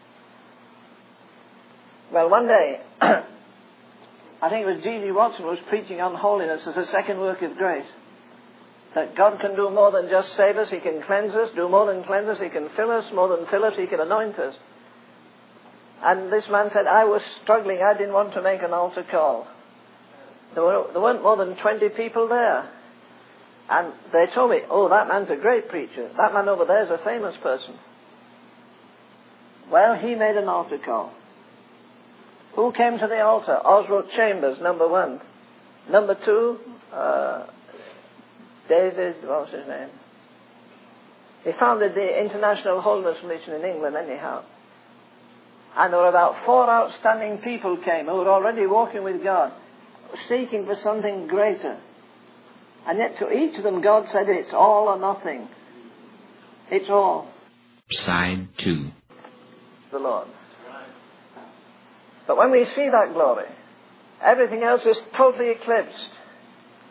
Well, one day, I think it was G D Watson was preaching on holiness as a second work of grace. That God can do more than just save us. He can cleanse us, do more than cleanse us. He can fill us, more than fill us. He can anoint us. And this man said, I was struggling. I didn't want to make an altar call. There, were, there weren't more than twenty people there. And they told me, oh, that man's a great preacher. That man over there is a famous person. Well, he made an altar call. Who came to the altar? Oswald Chambers, number one. Number two, uh, David, what was his name? He founded the International Holiness Mission in England anyhow. And there were about four outstanding people came who were already walking with God, seeking for something greater. And yet to each of them God said, it's all or nothing. It's all. Side two. The Lord. But when we see that glory, everything else is totally eclipsed.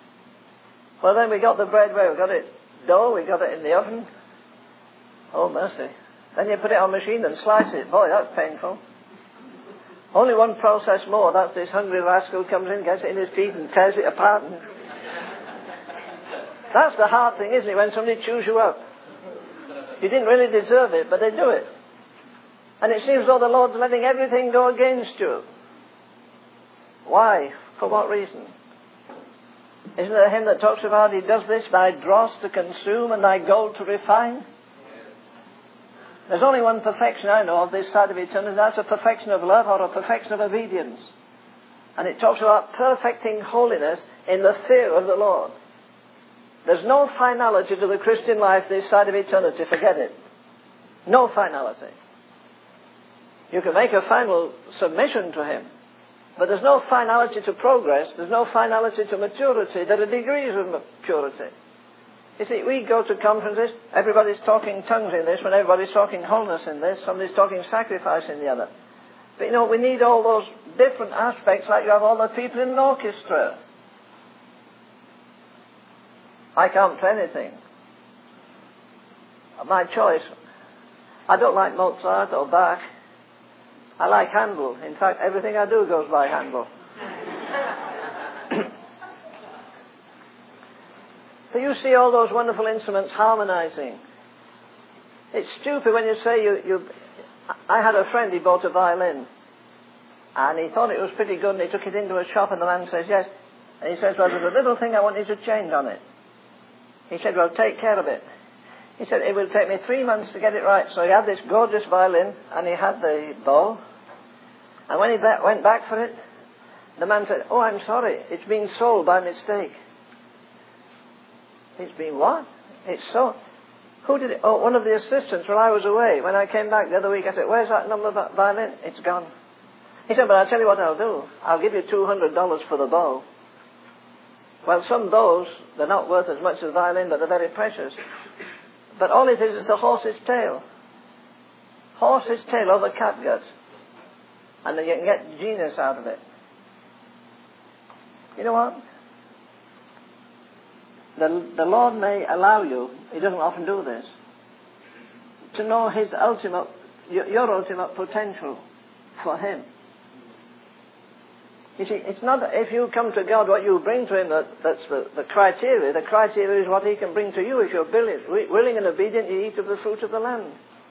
Well, then we got the bread where we got it dough, we got it in the oven. Oh, mercy. Then you put it on the machine and slice it. Boy, that's painful. Only one process more. That's this hungry rascal comes in, gets it in his teeth and tears it apart. And that's the hard thing, isn't it, when somebody chews you up? You didn't really deserve it, but they do it. And it seems as though the Lord's letting everything go against you. Why? For what reason? Isn't there a hymn that talks about he does this, thy dross to consume and thy gold to refine? There's only one perfection I know of this side of eternity. That's a perfection of love or a perfection of obedience. And it talks about perfecting holiness in the fear of the Lord. There's no finality to the Christian life this side of eternity. Forget it. No finality. You can make a final submission to Him. But there's no finality to progress. There's no finality to maturity. There are degrees of maturity. You see, we go to conferences, everybody's talking tongues in this, when everybody's talking wholeness in this, somebody's talking sacrifice in the other. But you know, we need all those different aspects, like you have all the people in an orchestra. I can't play anything. My choice. I don't like Mozart or Bach. I like Handel. In fact, everything I do goes by Handel. But you see all those wonderful instruments harmonizing. It's stupid when you say you, you... I had a friend, he bought a violin. And he thought it was pretty good, and he took it into a shop, and the man says, yes. And he says, well, there's a little thing I want you to change on it. He said, well, take care of it. He said, it will take me three months to get it right. So he had this gorgeous violin, and he had the bow. And when he ba- went back for it, the man said, oh, I'm sorry, it's been sold by mistake. It's been what? It's sold. Who did it? Oh, one of the assistants while I was away. When I came back the other week, I said, where's that number of violin? It's gone. He said, but I'll tell you what I'll do. I'll give you two hundred dollars for the bow. Well, some bows, they're not worth as much as violin, but they're very precious. But all it is is a horse's tail. Horse's tail over catgut. And then you can get genius out of it. You know what? The, the Lord may allow you, He doesn't often do this, to know His ultimate, your, your ultimate potential for Him. You see, it's not that if you come to God, what you bring to Him, that, that's the, the criteria. The criteria is what He can bring to you if you're willing and obedient, you eat of the fruit of the land.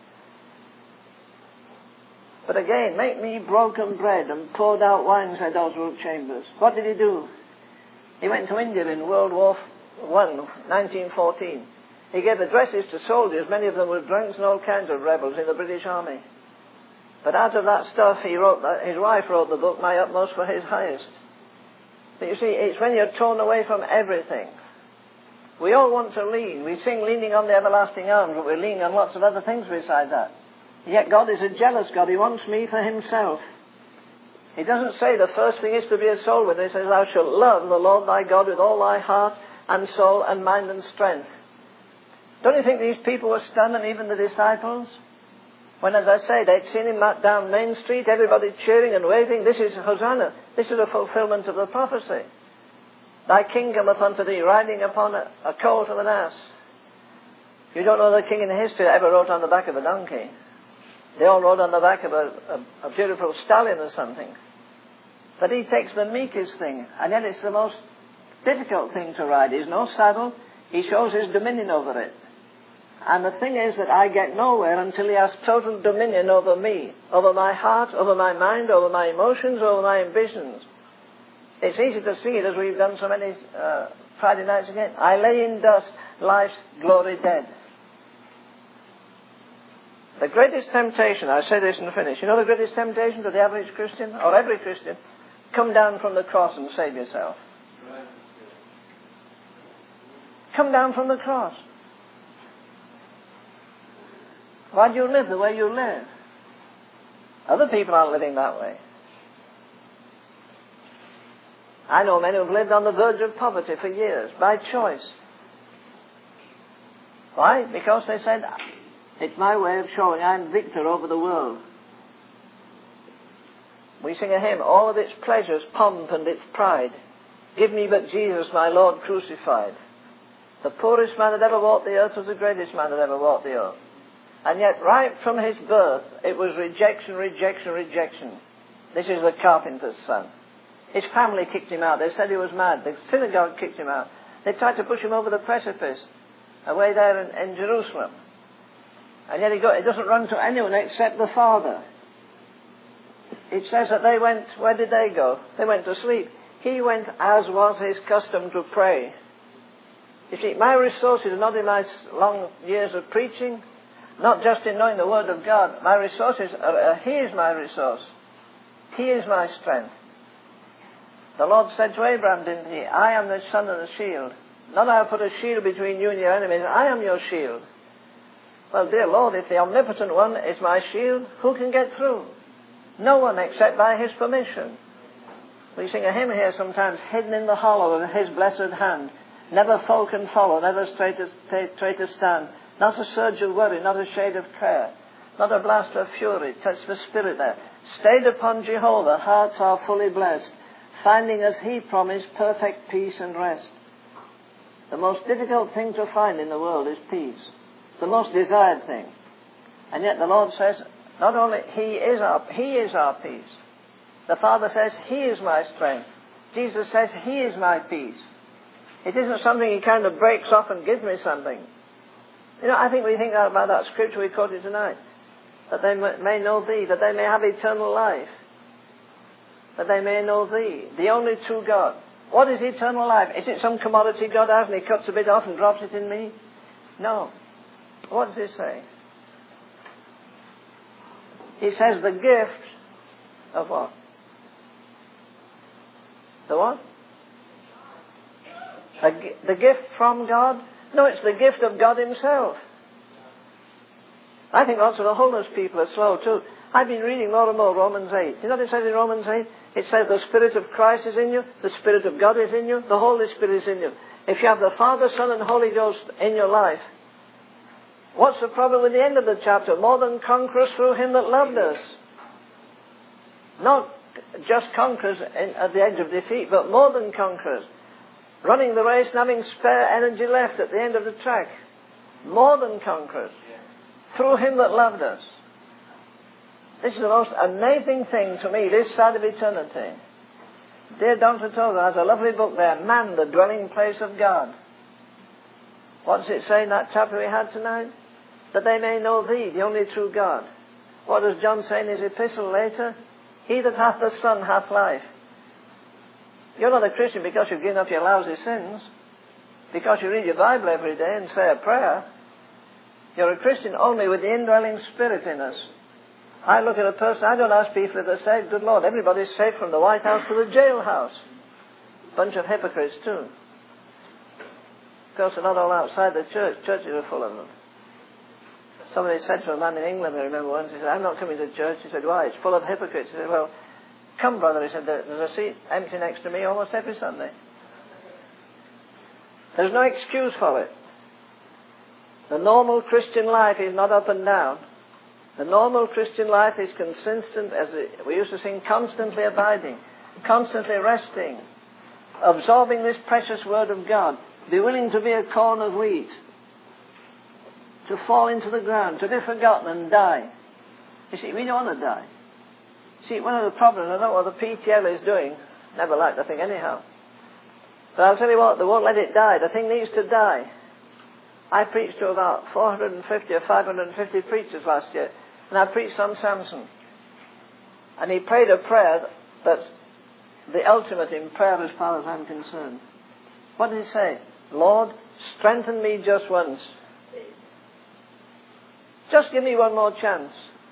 But again, make me broken bread and poured out wine, said Oswald Chambers. What did he do? He went to India in World War One, nineteen fourteen. He gave addresses to soldiers, many of them were drunks and all kinds of rebels in the British Army. But out of that stuff, he wrote, his wife wrote the book, My Utmost for His Highest. But you see, it's when you're torn away from everything. We all want to lean. We sing leaning on the everlasting arms, but we're leaning on lots of other things beside that. Yet God is a jealous God. He wants me for Himself. He doesn't say the first thing is to be a soul winner. He says, thou shalt love the Lord thy God with all thy heart and soul and mind and strength. Don't you think these people were stunned, and even the disciples? When, as I say, they'd seen Him down Main Street, everybody cheering and waving. This is Hosanna. This is a fulfillment of the prophecy. Thy king cometh unto thee, riding upon a, a colt of an ass. You don't know the king in history ever rode on the back of a donkey. They all rode on the back of a, a, a beautiful stallion or something. But He takes the meekest thing, and yet it's the most difficult thing to ride. He's no saddle. He shows His dominion over it. And the thing is that I get nowhere until He has total dominion over me, over my heart, over my mind, over my emotions, over my ambitions. It's easy to see it, as we've done so many uh, Friday nights again. I lay in dust, life's glory dead. The greatest temptation, I say this and finish, you know the greatest temptation to the average Christian, or every Christian? Come down from the cross and save yourself. Come down from the cross. Why do you live the way you live? Other people aren't living that way. I know men who have lived on the verge of poverty for years, by choice. Why? Because they said, it's my way of showing I'm victor over the world. We sing a hymn, all of its pleasures, pomp and its pride. Give me but Jesus, my Lord crucified. The poorest man that ever walked the earth was the greatest man that ever walked the earth. And yet, right from his birth, it was rejection, rejection, rejection. This is the carpenter's son. His family kicked him out. They said he was mad. The synagogue kicked him out. They tried to push him over the precipice, away there in, in Jerusalem. And yet he, got, he doesn't run to anyone except the Father. It says that they went, where did they go? They went to sleep. He went, as was his custom, to pray. You see, my resources are not in my long years of preaching, not just in knowing the Word of God. My resources are, uh, He is my resource. He is my strength. The Lord said to Abraham, didn't He, I am the sun and the shield. Not I have put a shield between you and your enemies. I am your shield. Well, dear Lord, if the Omnipotent One is my shield, who can get through? No one except by His permission. We sing a hymn here sometimes, hidden in the hollow of His blessed hand. Never foe can follow, never traitor stand. Not a surge of worry, not a shade of care. Not a blast of fury, touch the Spirit there. Stayed upon Jehovah, hearts are fully blessed, finding as He promised perfect peace and rest. The most difficult thing to find in the world is peace. The most desired thing. And yet the Lord says, not only He is our, He is our peace. The Father says, He is my strength. Jesus says, He is my peace. It isn't something He kind of breaks off and gives me something. You know, I think we think about that scripture we quoted tonight. That they may know Thee, that they may have eternal life. That they may know Thee, the only true God. What is eternal life? Is it some commodity God has and He cuts a bit off and drops it in me? No. What does it say? He says the gift of what? The what? A, the gift from God? No, it's the gift of God Himself. I think also the holiness people are slow too. I've been reading more and more Romans eight. You know what it says in Romans eight? It says the Spirit of Christ is in you, the Spirit of God is in you, the Holy Spirit is in you. If you have the Father, Son and Holy Ghost in your life, what's the problem with the end of the chapter? More than conquerors through Him that loved us. Not just conquerors in, at the edge of defeat, but more than conquerors. Running the race and having spare energy left at the end of the track. More than conquerors. Through Him that loved us. This is the most amazing thing to me, this side of eternity. Dear Doctor Tozer has a lovely book there, Man, the Dwelling Place of God. What does it say in that chapter we had tonight? That they may know Thee, the only true God. What does John say in his epistle later? He that hath the Son hath life. You're not a Christian because you've given up your lousy sins, because you read your Bible every day and say a prayer. You're a Christian only with the indwelling Spirit in us. I look at a person, I don't ask people if they're saved. Good Lord, everybody's saved from the White House to the jailhouse. Bunch of hypocrites too. Of course, they're not all outside the church. Churches are full of them. Somebody said to a man in England, I remember once, he said, I'm not coming to church. He said, why? It's full of hypocrites. He said, well, come brother, he said, there's a seat empty next to me almost every Sunday. There's no excuse for it. The normal Christian life is not up and down. The normal Christian life is consistent, as we used to sing, constantly abiding, constantly resting, absorbing this precious Word of God, be willing to be a corn of wheat, to fall into the ground, to be forgotten and die. You see, we don't want to die. See, one of the problems, I don't know what the P T L is doing, never liked the thing anyhow. But I'll tell you what, they won't let it die. The thing needs to die. I preached to about four hundred fifty or five hundred fifty preachers last year, and I preached on Samson. And he prayed a prayer that's the ultimate in prayer as far as I'm concerned. What did he say? Lord, strengthen me just once. Just give me one more chance.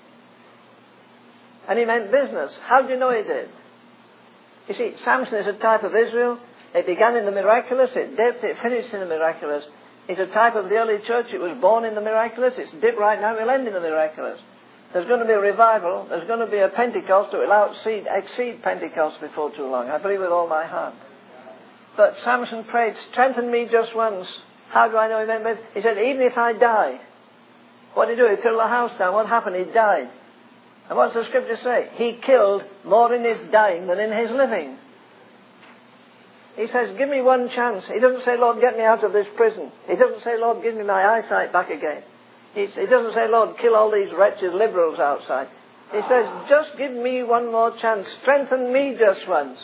And he meant business. How do you know he did? You see, Samson is a type of Israel. It began in the miraculous, it dipped, it finished in the miraculous. It's a type of the early church. It was born in the miraculous. It's dipped right now. It will end in the miraculous. There's going to be a revival. There's going to be a Pentecost that will exceed, exceed Pentecost before too long. I believe with all my heart. But Samson prayed, strengthen me just once. How do I know he meant this? He said, even if I die. What did he do? He killed the house down. What happened? He died. And what does the scripture say? He killed more in his dying than in his living. He says, give me one chance. He doesn't say, Lord, get me out of this prison. He doesn't say, Lord, give me my eyesight back again. He, he doesn't say, Lord, kill all these wretched liberals outside. He says, just give me one more chance. Strengthen me just once.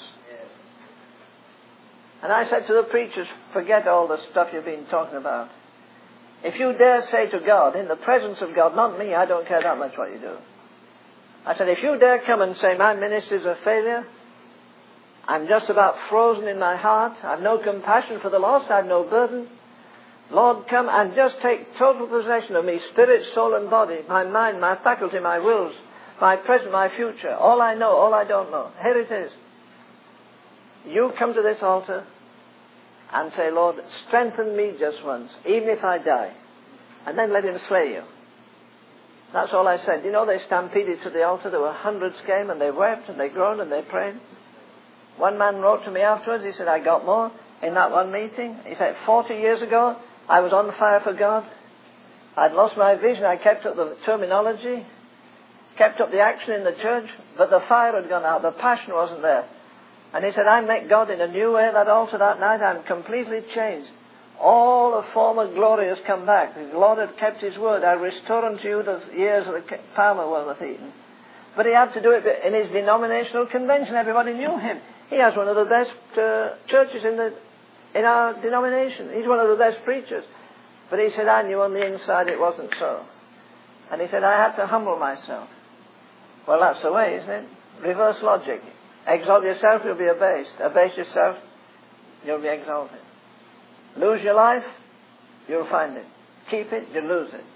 And I said to the preachers, forget all the stuff you've been talking about. If you dare say to God, in the presence of God, not me, I don't care that much what you do. I said, if you dare come and say, my ministry's a failure, I'm just about frozen in my heart, I've no compassion for the lost, I've no burden. Lord, come and just take total possession of me, spirit, soul and body, my mind, my faculty, my wills, my present, my future, all I know, all I don't know. Here it is. You come to this altar and say, Lord, strengthen me just once, even if I die, and then let him slay you. That's all I said. You know, they stampeded to the altar. There were hundreds came, and they wept, and they groaned, and they prayed. One man wrote to me afterwards. He said, I got more in that one meeting. He said, forty years ago, I was on fire for God. I'd lost my vision. I kept up the terminology, kept up the action in the church, but the fire had gone out. The passion wasn't there. And he said, I met God in a new way at that altar that night. I'm completely changed. All the former glory has come back. The Lord had kept his word. I restore unto you the years of the palmer were eaten. But he had to do it in his denominational convention. Everybody knew him. He has one of the best uh, churches in the in our denomination. He's one of the best preachers. But he said, I knew on the inside it wasn't so. And he said, I had to humble myself. Well, that's the way, isn't it? Reverse logic. Exalt yourself, you'll be abased. Abase yourself, you'll be exalted. Lose your life, you'll find it. Keep it, you'll lose it.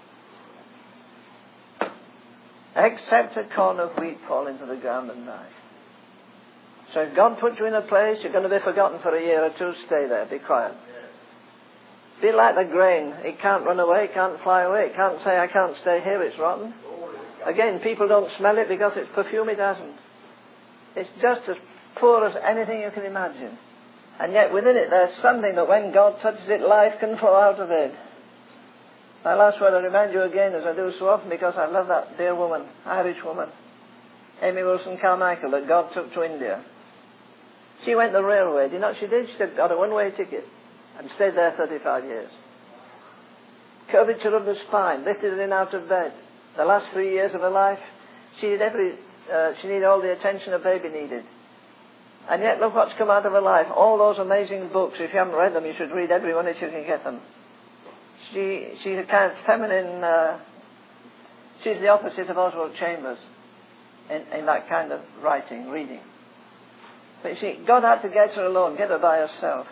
Except a corn of wheat fall into the ground and die. So if God puts you in a place, you're going to be forgotten for a year or two, stay there, be quiet. Be like the grain. It can't run away, it can't fly away, it can't say, I can't stay here, it's rotten. Again, people don't smell it because it's perfume, it hasn't. It's just as poor as anything you can imagine. And yet within it there's something that when God touches it, life can flow out of it. My last word I remind you again, as I do so often, because I love that dear woman, Irish woman, Amy Wilson Carmichael, that God took to India. She went the railway. Do you know what she did? She got a one-way ticket and stayed there thirty-five years. Curvature of the spine, lifted her in out of bed. The last three years of her life, she did every, uh, she needed all the attention a baby needed. And yet look what's come out of her life. All those amazing books. If you haven't read them, you should read every one if you can get them. She, she's a kind of feminine, uh, she's the opposite of Oswald Chambers in, in that kind of writing, reading. But you see, God had to get her alone, get her by herself.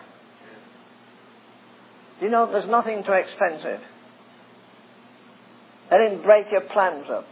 You know, there's nothing too expensive. They didn't break your plans up.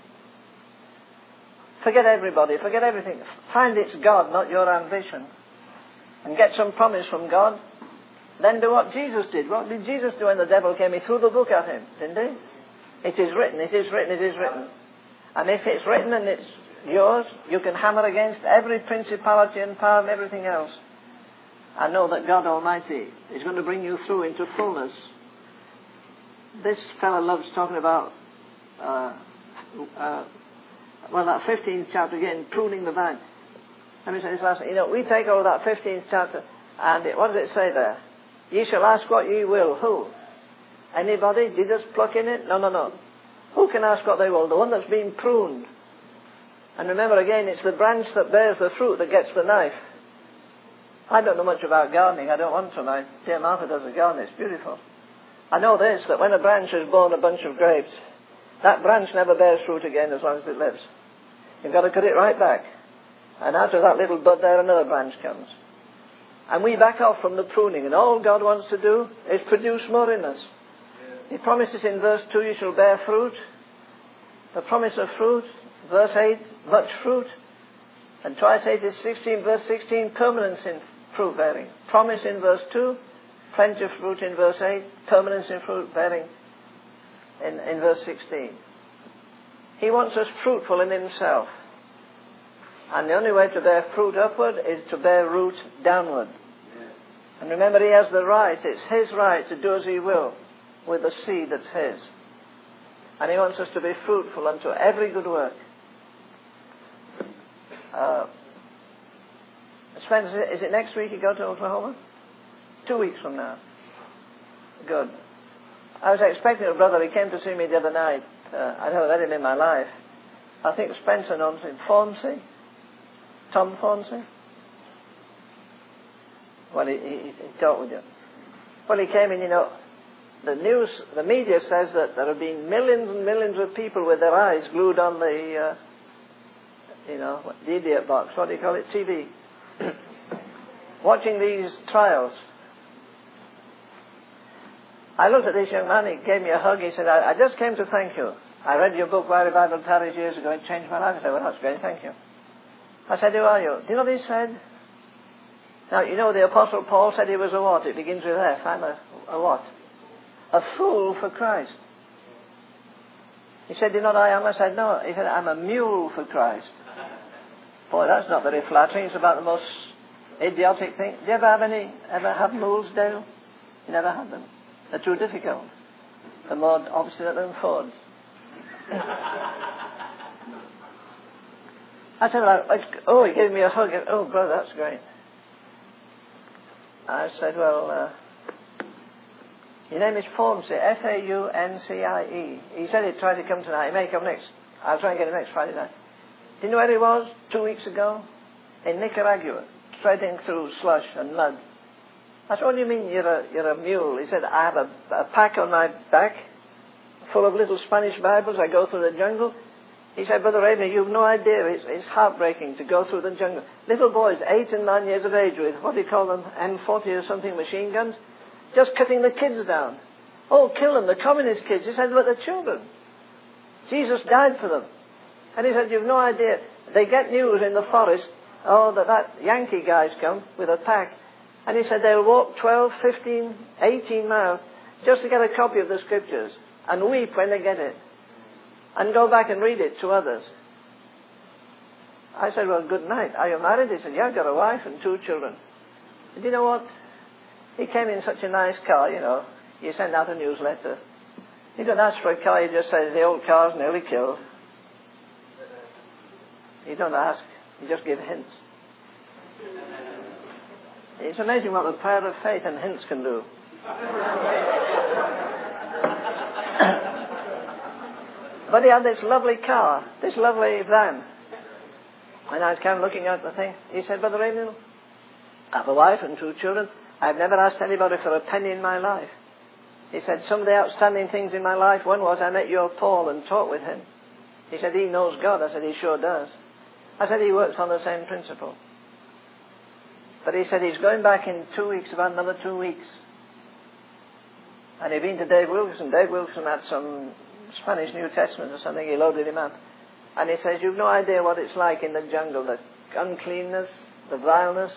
Forget everybody, forget everything. Find it's God, not your ambition. And get some promise from God. Then do what Jesus did. What did Jesus do when the devil came? He threw the book at him, didn't he? It is written, it is written, it is written. And if it's written and it's yours, you can hammer against every principality and power and everything else. I know that God Almighty is going to bring you through into fullness. This fellow loves talking about, uh, uh, well, that fifteenth chapter again, pruning the vine. Let me say this last thing. You know, we take all that fifteenth chapter, and it, what does it say there? Ye shall ask what ye will. Who? Anybody? Did you just pluck in it? No, no, no. Who can ask what they will? The one that's been pruned. And remember again, it's the branch that bears the fruit that gets the knife. I don't know much about gardening. I don't want to. My dear Martha does the garden. It's beautiful. I know this, that when a branch has borne a bunch of grapes, that branch never bears fruit again as long as it lives. You've got to cut it right back. And out of that little bud there, another branch comes. And we back off from the pruning, and all God wants to do is produce more in us. He promises in verse two, you shall bear fruit. The promise of fruit. Verse eight, much fruit. And twice eight is sixteen. Verse sixteen, permanence in fruit bearing. Promise in verse two, plenty of fruit in verse eight, permanence in fruit bearing in, in verse sixteen. He wants us fruitful in himself. And the only way to bear fruit upward is to bear root downward. And remember, he has the right, it's his right to do as he will with the seed that's his. And he wants us to be fruitful unto every good work. Uh, Spencer, is it next week you go to Oklahoma? Two weeks from now. Good. I was expecting a brother. He came to see me the other night. Uh, I never met him in my life. I think Spencer knows him. Fauncey? Tom Fauncey? Well, he, he, he talked with you. Well, he came in, you know, the news, the media says that there have been millions and millions of people with their eyes glued on the, uh, you know, the idiot box, what do you call it, T V, watching these trials. I looked at this young man, he gave me a hug, he said, I, I just came to thank you. I read your book, Why Revival Tarries, years ago, it changed my life. I said, well, that's great, thank you. I said, who are you? Do you know what he said? Now, you know, the Apostle Paul said he was a what? It begins with F. I'm a, a what? A fool for Christ. He said, do you know what I am? I said, no. He said, I'm a mule for Christ. Boy, that's not very flattering. It's about the most idiotic thing. Do you ever have any, ever have mules, Dale? You never had them. They're too difficult. They're more obstinate than Fords. I said, well, I, oh, he gave me a hug. Oh, brother, that's great. I said, well, uh, your name is Fauncey, F A U N C I E. He said he'd try to come tonight. He may come next. I'll try and get him next Friday night. Do you know where he was two weeks ago? In Nicaragua, treading through slush and mud. I said, what do you mean you're a, you're a mule? He said, I have a, a pack on my back full of little Spanish Bibles. I go through the jungle. He said, Brother Raveney, you've no idea. It's, it's heartbreaking to go through the jungle. Little boys, eight and nine years of age, with, what do you call them, M forty or something, machine guns, just cutting the kids down. Oh, kill them, the communist kids. He said, but the children. Jesus died for them. And he said, you've no idea. They get news in the forest, oh, that that Yankee guy's come with a pack. And he said they'll walk twelve, fifteen, eighteen miles just to get a copy of the scriptures and weep when they get it. And go back and read it to others. I said, well, good night. Are you married? He said, yeah, I've got a wife and two children. And you know what? He came in such a nice car, you know. You send out a newsletter. You don't ask for a car, you just say, the old car's nearly killed. You don't ask, you just give hints. It's amazing what the power of faith and hints can do. But he had this lovely car, this lovely van. And I was kind of looking at the thing. He said, Brother Ravenhill, I have a wife and two children. I've never asked anybody for a penny in my life. He said, some of the outstanding things in my life, one was I met your Paul and talked with him. He said, he knows God. I said, he sure does. I said, he works on the same principle. But he said, he's going back in two weeks, about another two weeks. And he'd been to Dave Wilkerson. Dave Wilkerson had some Spanish New Testament or something. He loaded him up. And he says, you've no idea what it's like in the jungle. The uncleanness, the vileness,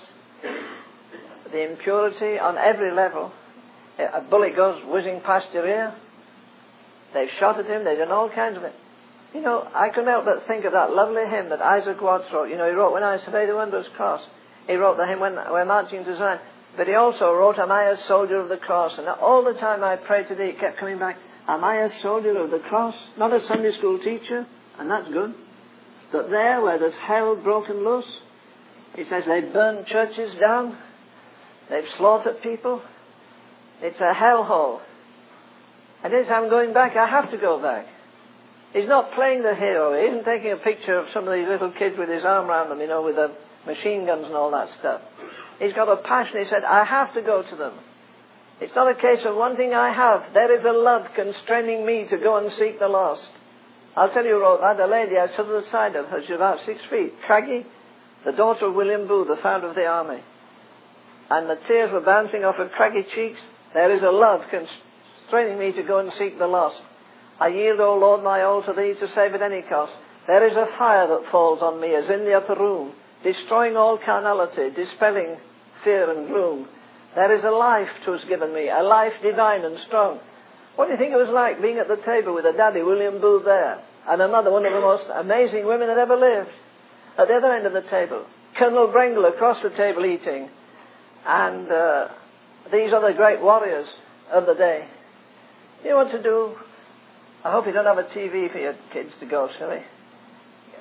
the impurity on every level. A bullet goes whizzing past your ear. They've shot at him. They've done all kinds of it. You know, I couldn't help but think of that lovely hymn that Isaac Watts wrote. You know, he wrote, When I Survey the Wondrous Cross. He wrote the hymn, When We're Marching to Zion. But he also wrote, Am I a soldier of the cross? And all the time I prayed today, it kept coming back. Am I a soldier of the cross? Not a Sunday school teacher. And that's good. But there, where there's hell broken loose, he says they've burned churches down. They've slaughtered people. It's a hellhole. And as I'm going back, I have to go back. He's not playing the hero. He isn't taking a picture of some of these little kids with his arm around them, you know, with the machine guns and all that stuff. He's got a passion. He said, I have to go to them. It's not a case of one thing I have. There is a love constraining me to go and seek the lost. I'll tell you who wrote that. A lady I stood at the side of her. She's about six feet. Craggy, the daughter of William Booth, the founder of the army. And the tears were bouncing off her craggy cheeks. There is a love constraining me to go and seek the lost. I yield, O Lord, my all to thee to save at any cost. There is a fire that falls on me as in the upper room, destroying all carnality, dispelling fear and gloom. There is a life 'twas given me, a life divine and strong. What do you think it was like being at the table with a daddy, William Booth, there, and another, one of the most amazing women that ever lived, at the other end of the table? Colonel Brengle across the table eating, and uh, these are the great warriors of the day. You know what to do? I hope you don't have a T V for your kids to go, silly.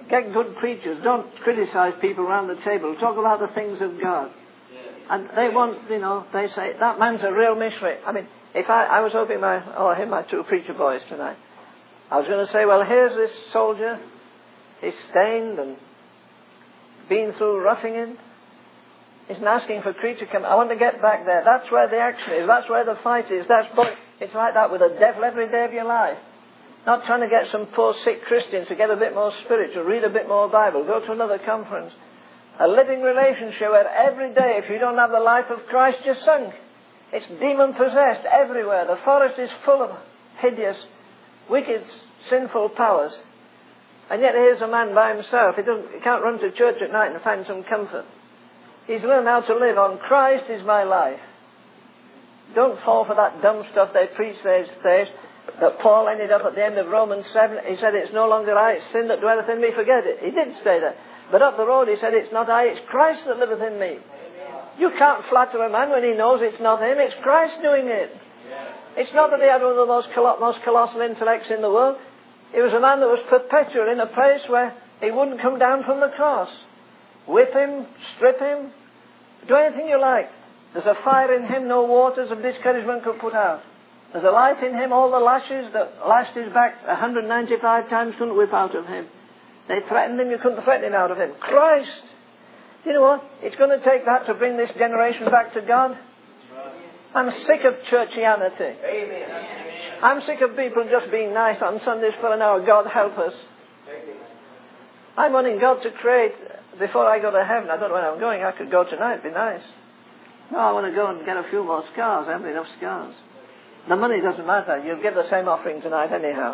Get good preachers. Don't criticize people around the table. Talk about the things of God. And they want, you know, they say, that man's a real missionary. I mean, if I, I was hoping my, oh, him, my two preacher boys tonight. I was going to say, well, here's this soldier. He's stained and been through roughing it. He's asking for creature come. I want to get back there. That's where the action is. That's where the fight is. That's It's like that with the devil every day of your life. Not trying to get some poor sick Christians to get a bit more spiritual, read a bit more Bible, go to another conference. A living relationship where every day, if you don't have the life of Christ, you're sunk. It's demon-possessed everywhere. The forest is full of hideous, wicked, sinful powers. And yet here's a man by himself. He, doesn't, he can't run to church at night and find some comfort. He's learned how to live on Christ is my life. Don't fall for that dumb stuff they preach these days. That Paul ended up at the end of Romans seven. He said, it's no longer I, it's sin that dwelleth in me, forget it. He did stay there. But up the road he said, it's not I, it's Christ that liveth in me. You can't flatter a man when he knows it's not him, it's Christ doing it. It's not that he had one of the most, colo- most colossal intellects in the world. He was a man that was perpetual in a place where he wouldn't come down from the cross. Whip him, strip him, do anything you like. There's a fire in him no waters of discouragement could put out. There's a life in him, all the lashes that lashed his back one hundred ninety-five times couldn't whip out of him. They threatened him, you couldn't threaten him out of him. Christ! You know what? It's going to take that to bring this generation back to God. I'm sick of churchianity. I'm sick of people just being nice on Sundays for an hour. God help us. I'm wanting God to create, before I go to heaven, I don't know where I'm going, I could go tonight, it'd be nice. No, I want to go and get a few more scars. I haven't enough scars. The money doesn't matter. You'll give the same offering tonight anyhow.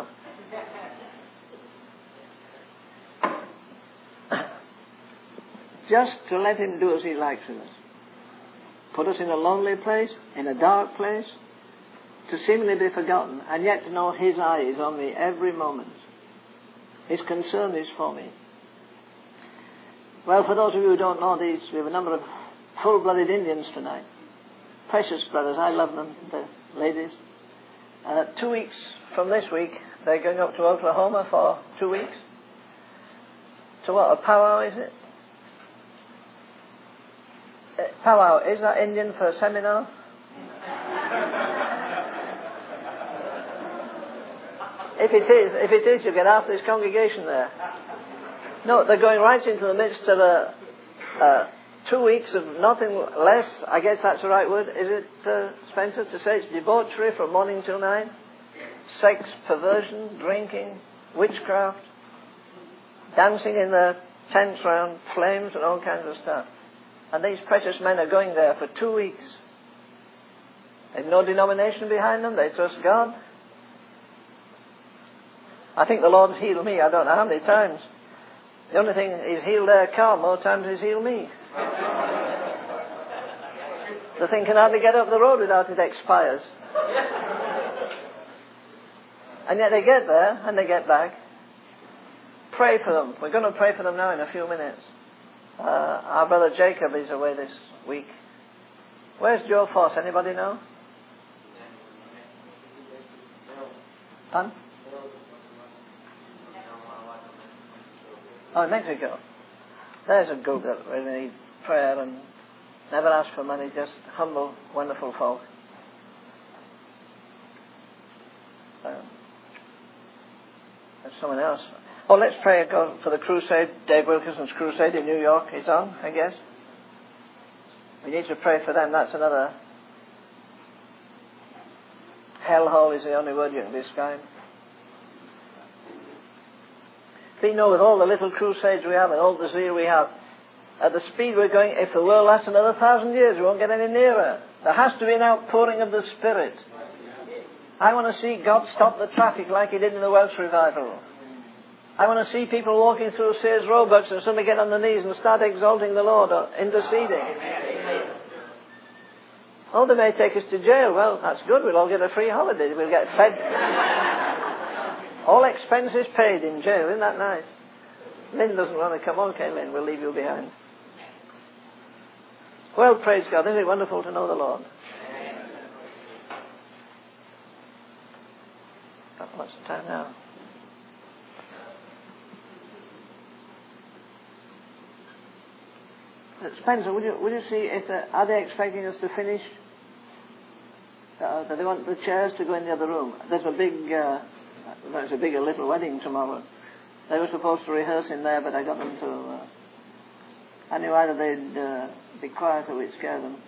Just to let him do as he likes with us. Put us in a lonely place, in a dark place, to seemingly be forgotten, and yet to know his eye is on me every moment. His concern is for me. Well, for those of you who don't know these, we have a number of full-blooded Indians tonight. Precious brothers, I love them, the ladies. Uh, two weeks from this week, they're going up to Oklahoma for two weeks. To what, a powwow, is it? Uh, powwow, is that Indian for a seminar? If it is, if it is, you get half this congregation there. No, they're going right into the midst of a, a two weeks of nothing less, I guess that's the right word, is it, uh, Spencer, to say it's debauchery from morning till night? Sex, perversion, drinking, witchcraft, dancing in the tents round flames and all kinds of stuff. And these precious men are going there for two weeks. There's no denomination behind them, they trust God. I think the Lord healed me, I don't know how many times. The only thing He's healed their car more times He's healed me. The thing can hardly get up the road without it expires. And yet they get there and they get back. Pray for them. We're going to pray for them now in a few minutes. Uh, our brother Jacob is away this week. Where's Joe Foss? Anybody know? Pardon? Oh, in Mexico. There's a group that really need prayer and never ask for money, just humble, wonderful folk. Um, there's someone else. Oh, let's pray God for the crusade. Dave Wilkerson's crusade in New York is on, I guess. We need to pray for them. That's another hellhole is the only word you can describe. We know with all the little crusades we have and all the zeal we have, at the speed we're going, if the world lasts another thousand years, we won't get any nearer. There has to be an outpouring of the Spirit. I want to see God stop the traffic like He did in the Welsh revival. I want to see people walking through Sears Roebucks and suddenly get on their knees and start exalting the Lord or interceding. Oh, they may take us to jail. Well, that's good. We'll all get a free holiday. We'll get fed. All expenses paid in jail. Isn't that nice? Lynn doesn't want to come. Okay, Lynn, we'll leave you behind. Well, praise God. Isn't it wonderful to know the Lord? What's the time now? Uh, Spencer, would you, would you see if uh, are they expecting us to finish? Uh, do they want the chairs to go in the other room? There's a big, uh, there's a big a little wedding tomorrow. They were supposed to rehearse in there, but I got them to. Uh, I knew either they'd uh, be quiet or we'd scare them.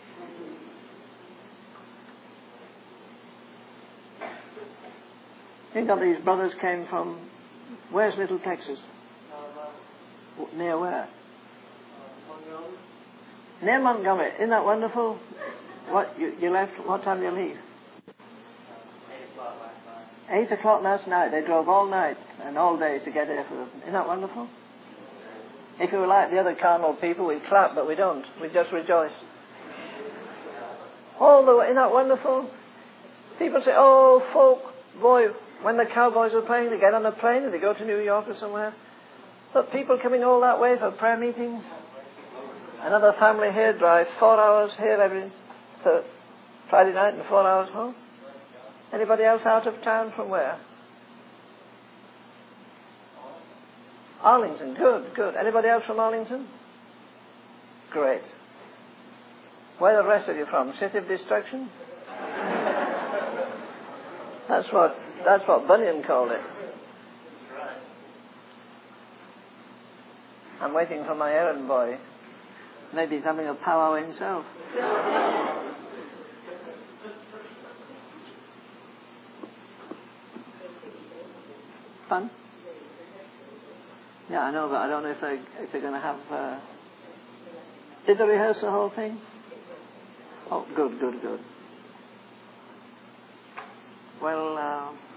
I think that these brothers came from. Where's Little Texas? Uh, Near where? Montgomery. Near Montgomery. Isn't that wonderful? What you, you left? What time did you leave? Eight o'clock last night. Eight o'clock last night. They drove all night and all day to get here for us. Isn't that wonderful? If we were like the other carnal people, we'd clap, but we don't. We just rejoice. All the way. Isn't that wonderful? People say, "Oh, folk, boy, when the Cowboys are playing, they get on a plane and they go to New York or somewhere." But people coming all that way for prayer meetings. Another family here drive four hours here every th- Friday night and four hours home. Anybody else out of town from where? Arlington. Good, good. Anybody else from Arlington? Great. Where are the rest of you from? City of Destruction? That's what that's what Bunyan called it. I'm waiting for my errand boy. Maybe he's having a powwow himself. Fun? Yeah, I know, but I don't know if, they, if they're going to have... Uh... Did they rehearse the whole thing? Oh, good, good, good. Well, uh...